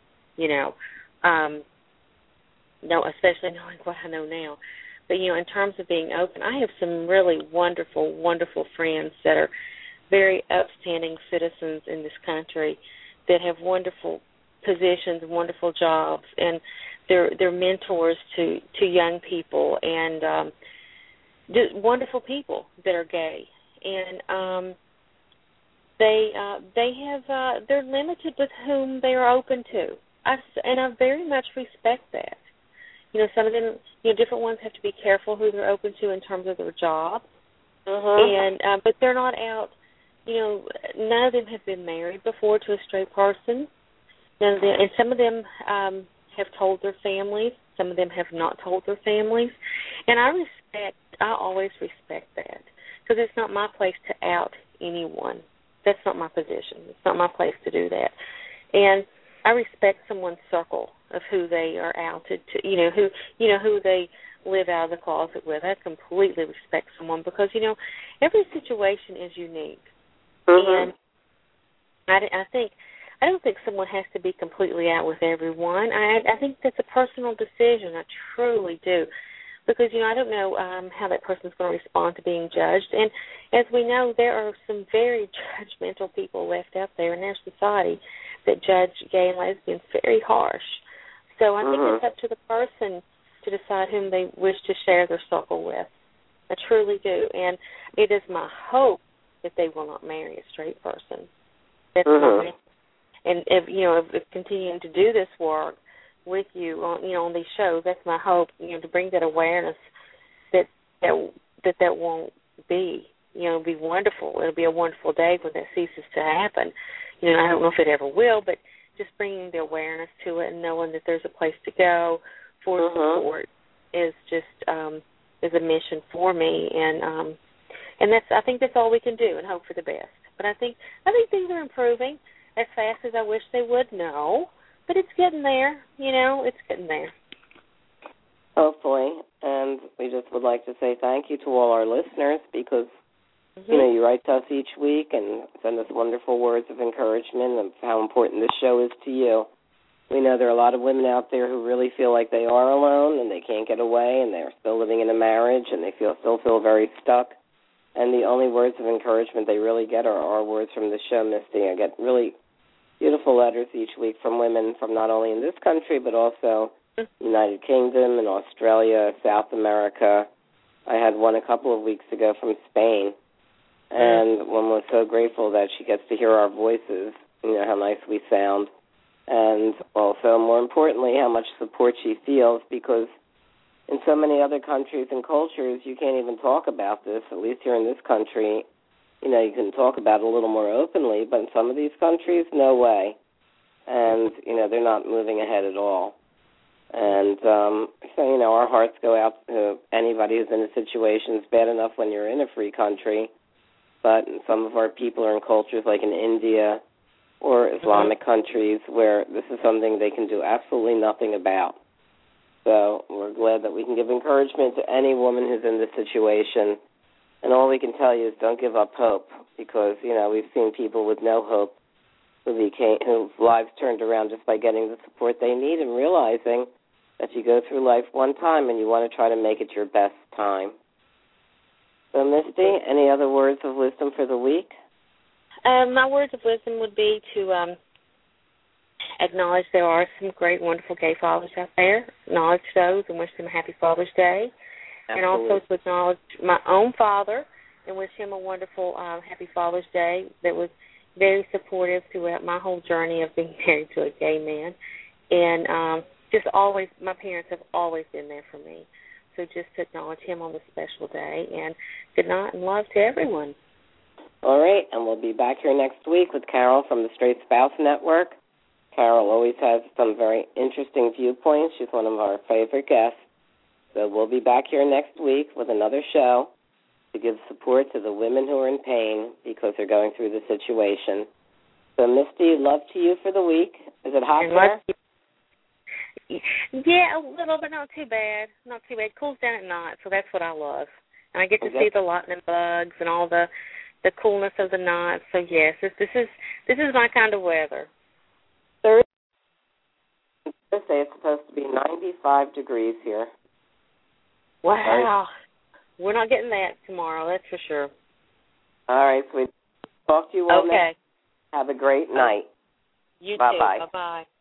especially knowing what I know now. But, in terms of being open, I have some really wonderful, wonderful friends that are very upstanding citizens in this country that have wonderful positions, wonderful jobs, and they're mentors to young people and just wonderful people that are gay. And they're limited with whom they are open to. And I very much respect that. Some of them, different ones have to be careful who they're open to in terms of their job. And but they're not out. None of them have been married before to a straight person. None of them, and some of them have told their families. Some of them have not told their families. And I always respect that, because it's not my place to out anyone. That's not my position. It's not my place to do that. And I respect someone's circle of who they are outed to, who they live out of the closet with. I completely respect someone because, every situation is unique. And I don't think someone has to be completely out with everyone. I think that's a personal decision. I truly do. Because, I don't know how that person's going to respond to being judged. And as we know, there are some very judgmental people left out there in our society that judge gay and lesbians very harsh. So I think it's up to the person to decide whom they wish to share their circle with. I truly do. And it is my hope that they will not marry a straight person. That's my hope. And if continuing to do this work with you on these shows, that's my hope, to bring that awareness that won't be, be wonderful. It'll be a wonderful day when that ceases to happen. I don't know if it ever will, but just bringing the awareness to it and knowing that there's a place to go for support is just is a mission for me, and I think that's all we can do and hope for the best. But I think things are improving as fast as I wish they would. No. But it's getting there, it's getting there. Hopefully. And we just would like to say thank you to all our listeners because, you write to us each week and send us wonderful words of encouragement of how important this show is to you. We know there are a lot of women out there who really feel like they are alone and they can't get away and they're still living in a marriage and they still feel very stuck. And the only words of encouragement they really get are our words from the show, Misty. I get really beautiful letters each week from women from not only in this country but also United Kingdom and Australia, South America. I had one a couple of weeks ago from Spain, and one was so grateful that she gets to hear our voices, how nice we sound, and also, more importantly, how much support she feels because in so many other countries and cultures, you can't even talk about this, at least here in this country. You can talk about it a little more openly, but in some of these countries, no way. And, they're not moving ahead at all. And so, our hearts go out to anybody who's in a situation. It's bad enough when you're in a free country, but some of our people are in cultures like in India or Islamic countries where this is something they can do absolutely nothing about. So we're glad that we can give encouragement to any woman who's in this situation. And all we can tell you is don't give up hope because, we've seen people with no hope whose lives turned around just by getting the support they need and realizing that you go through life one time and you want to try to make it your best time. So, Misty, any other words of wisdom for the week? My words of wisdom would be to acknowledge there are some great, wonderful gay fathers out there, acknowledge those and wish them a happy Father's Day. Absolutely. And also to acknowledge my own father and wish him a wonderful, happy Father's Day that was very supportive throughout my whole journey of being married to a gay man. And just always, my parents have always been there for me. So just to acknowledge him on this special day. And good night and love to everyone. All right, and we'll be back here next week with Carol from the Straight Spouse Network. Carol always has some very interesting viewpoints. She's one of our favorite guests. So we'll be back here next week with another show to give support to the women who are in pain because they're going through the situation. So, Misty, love to you for the week. Is it hot there? Yeah, a little, but not too bad. Not too bad. It cools down at night, so that's what I love. And I get to see the lightning bugs and all the coolness of the night. So, yes, this is my kind of weather. Thursday, it's supposed to be 95 degrees here. Wow. Right. We're not getting that tomorrow, that's for sure. All right, sweet. Talk to you all next. Have a great night. You Bye-bye. too. Bye-bye.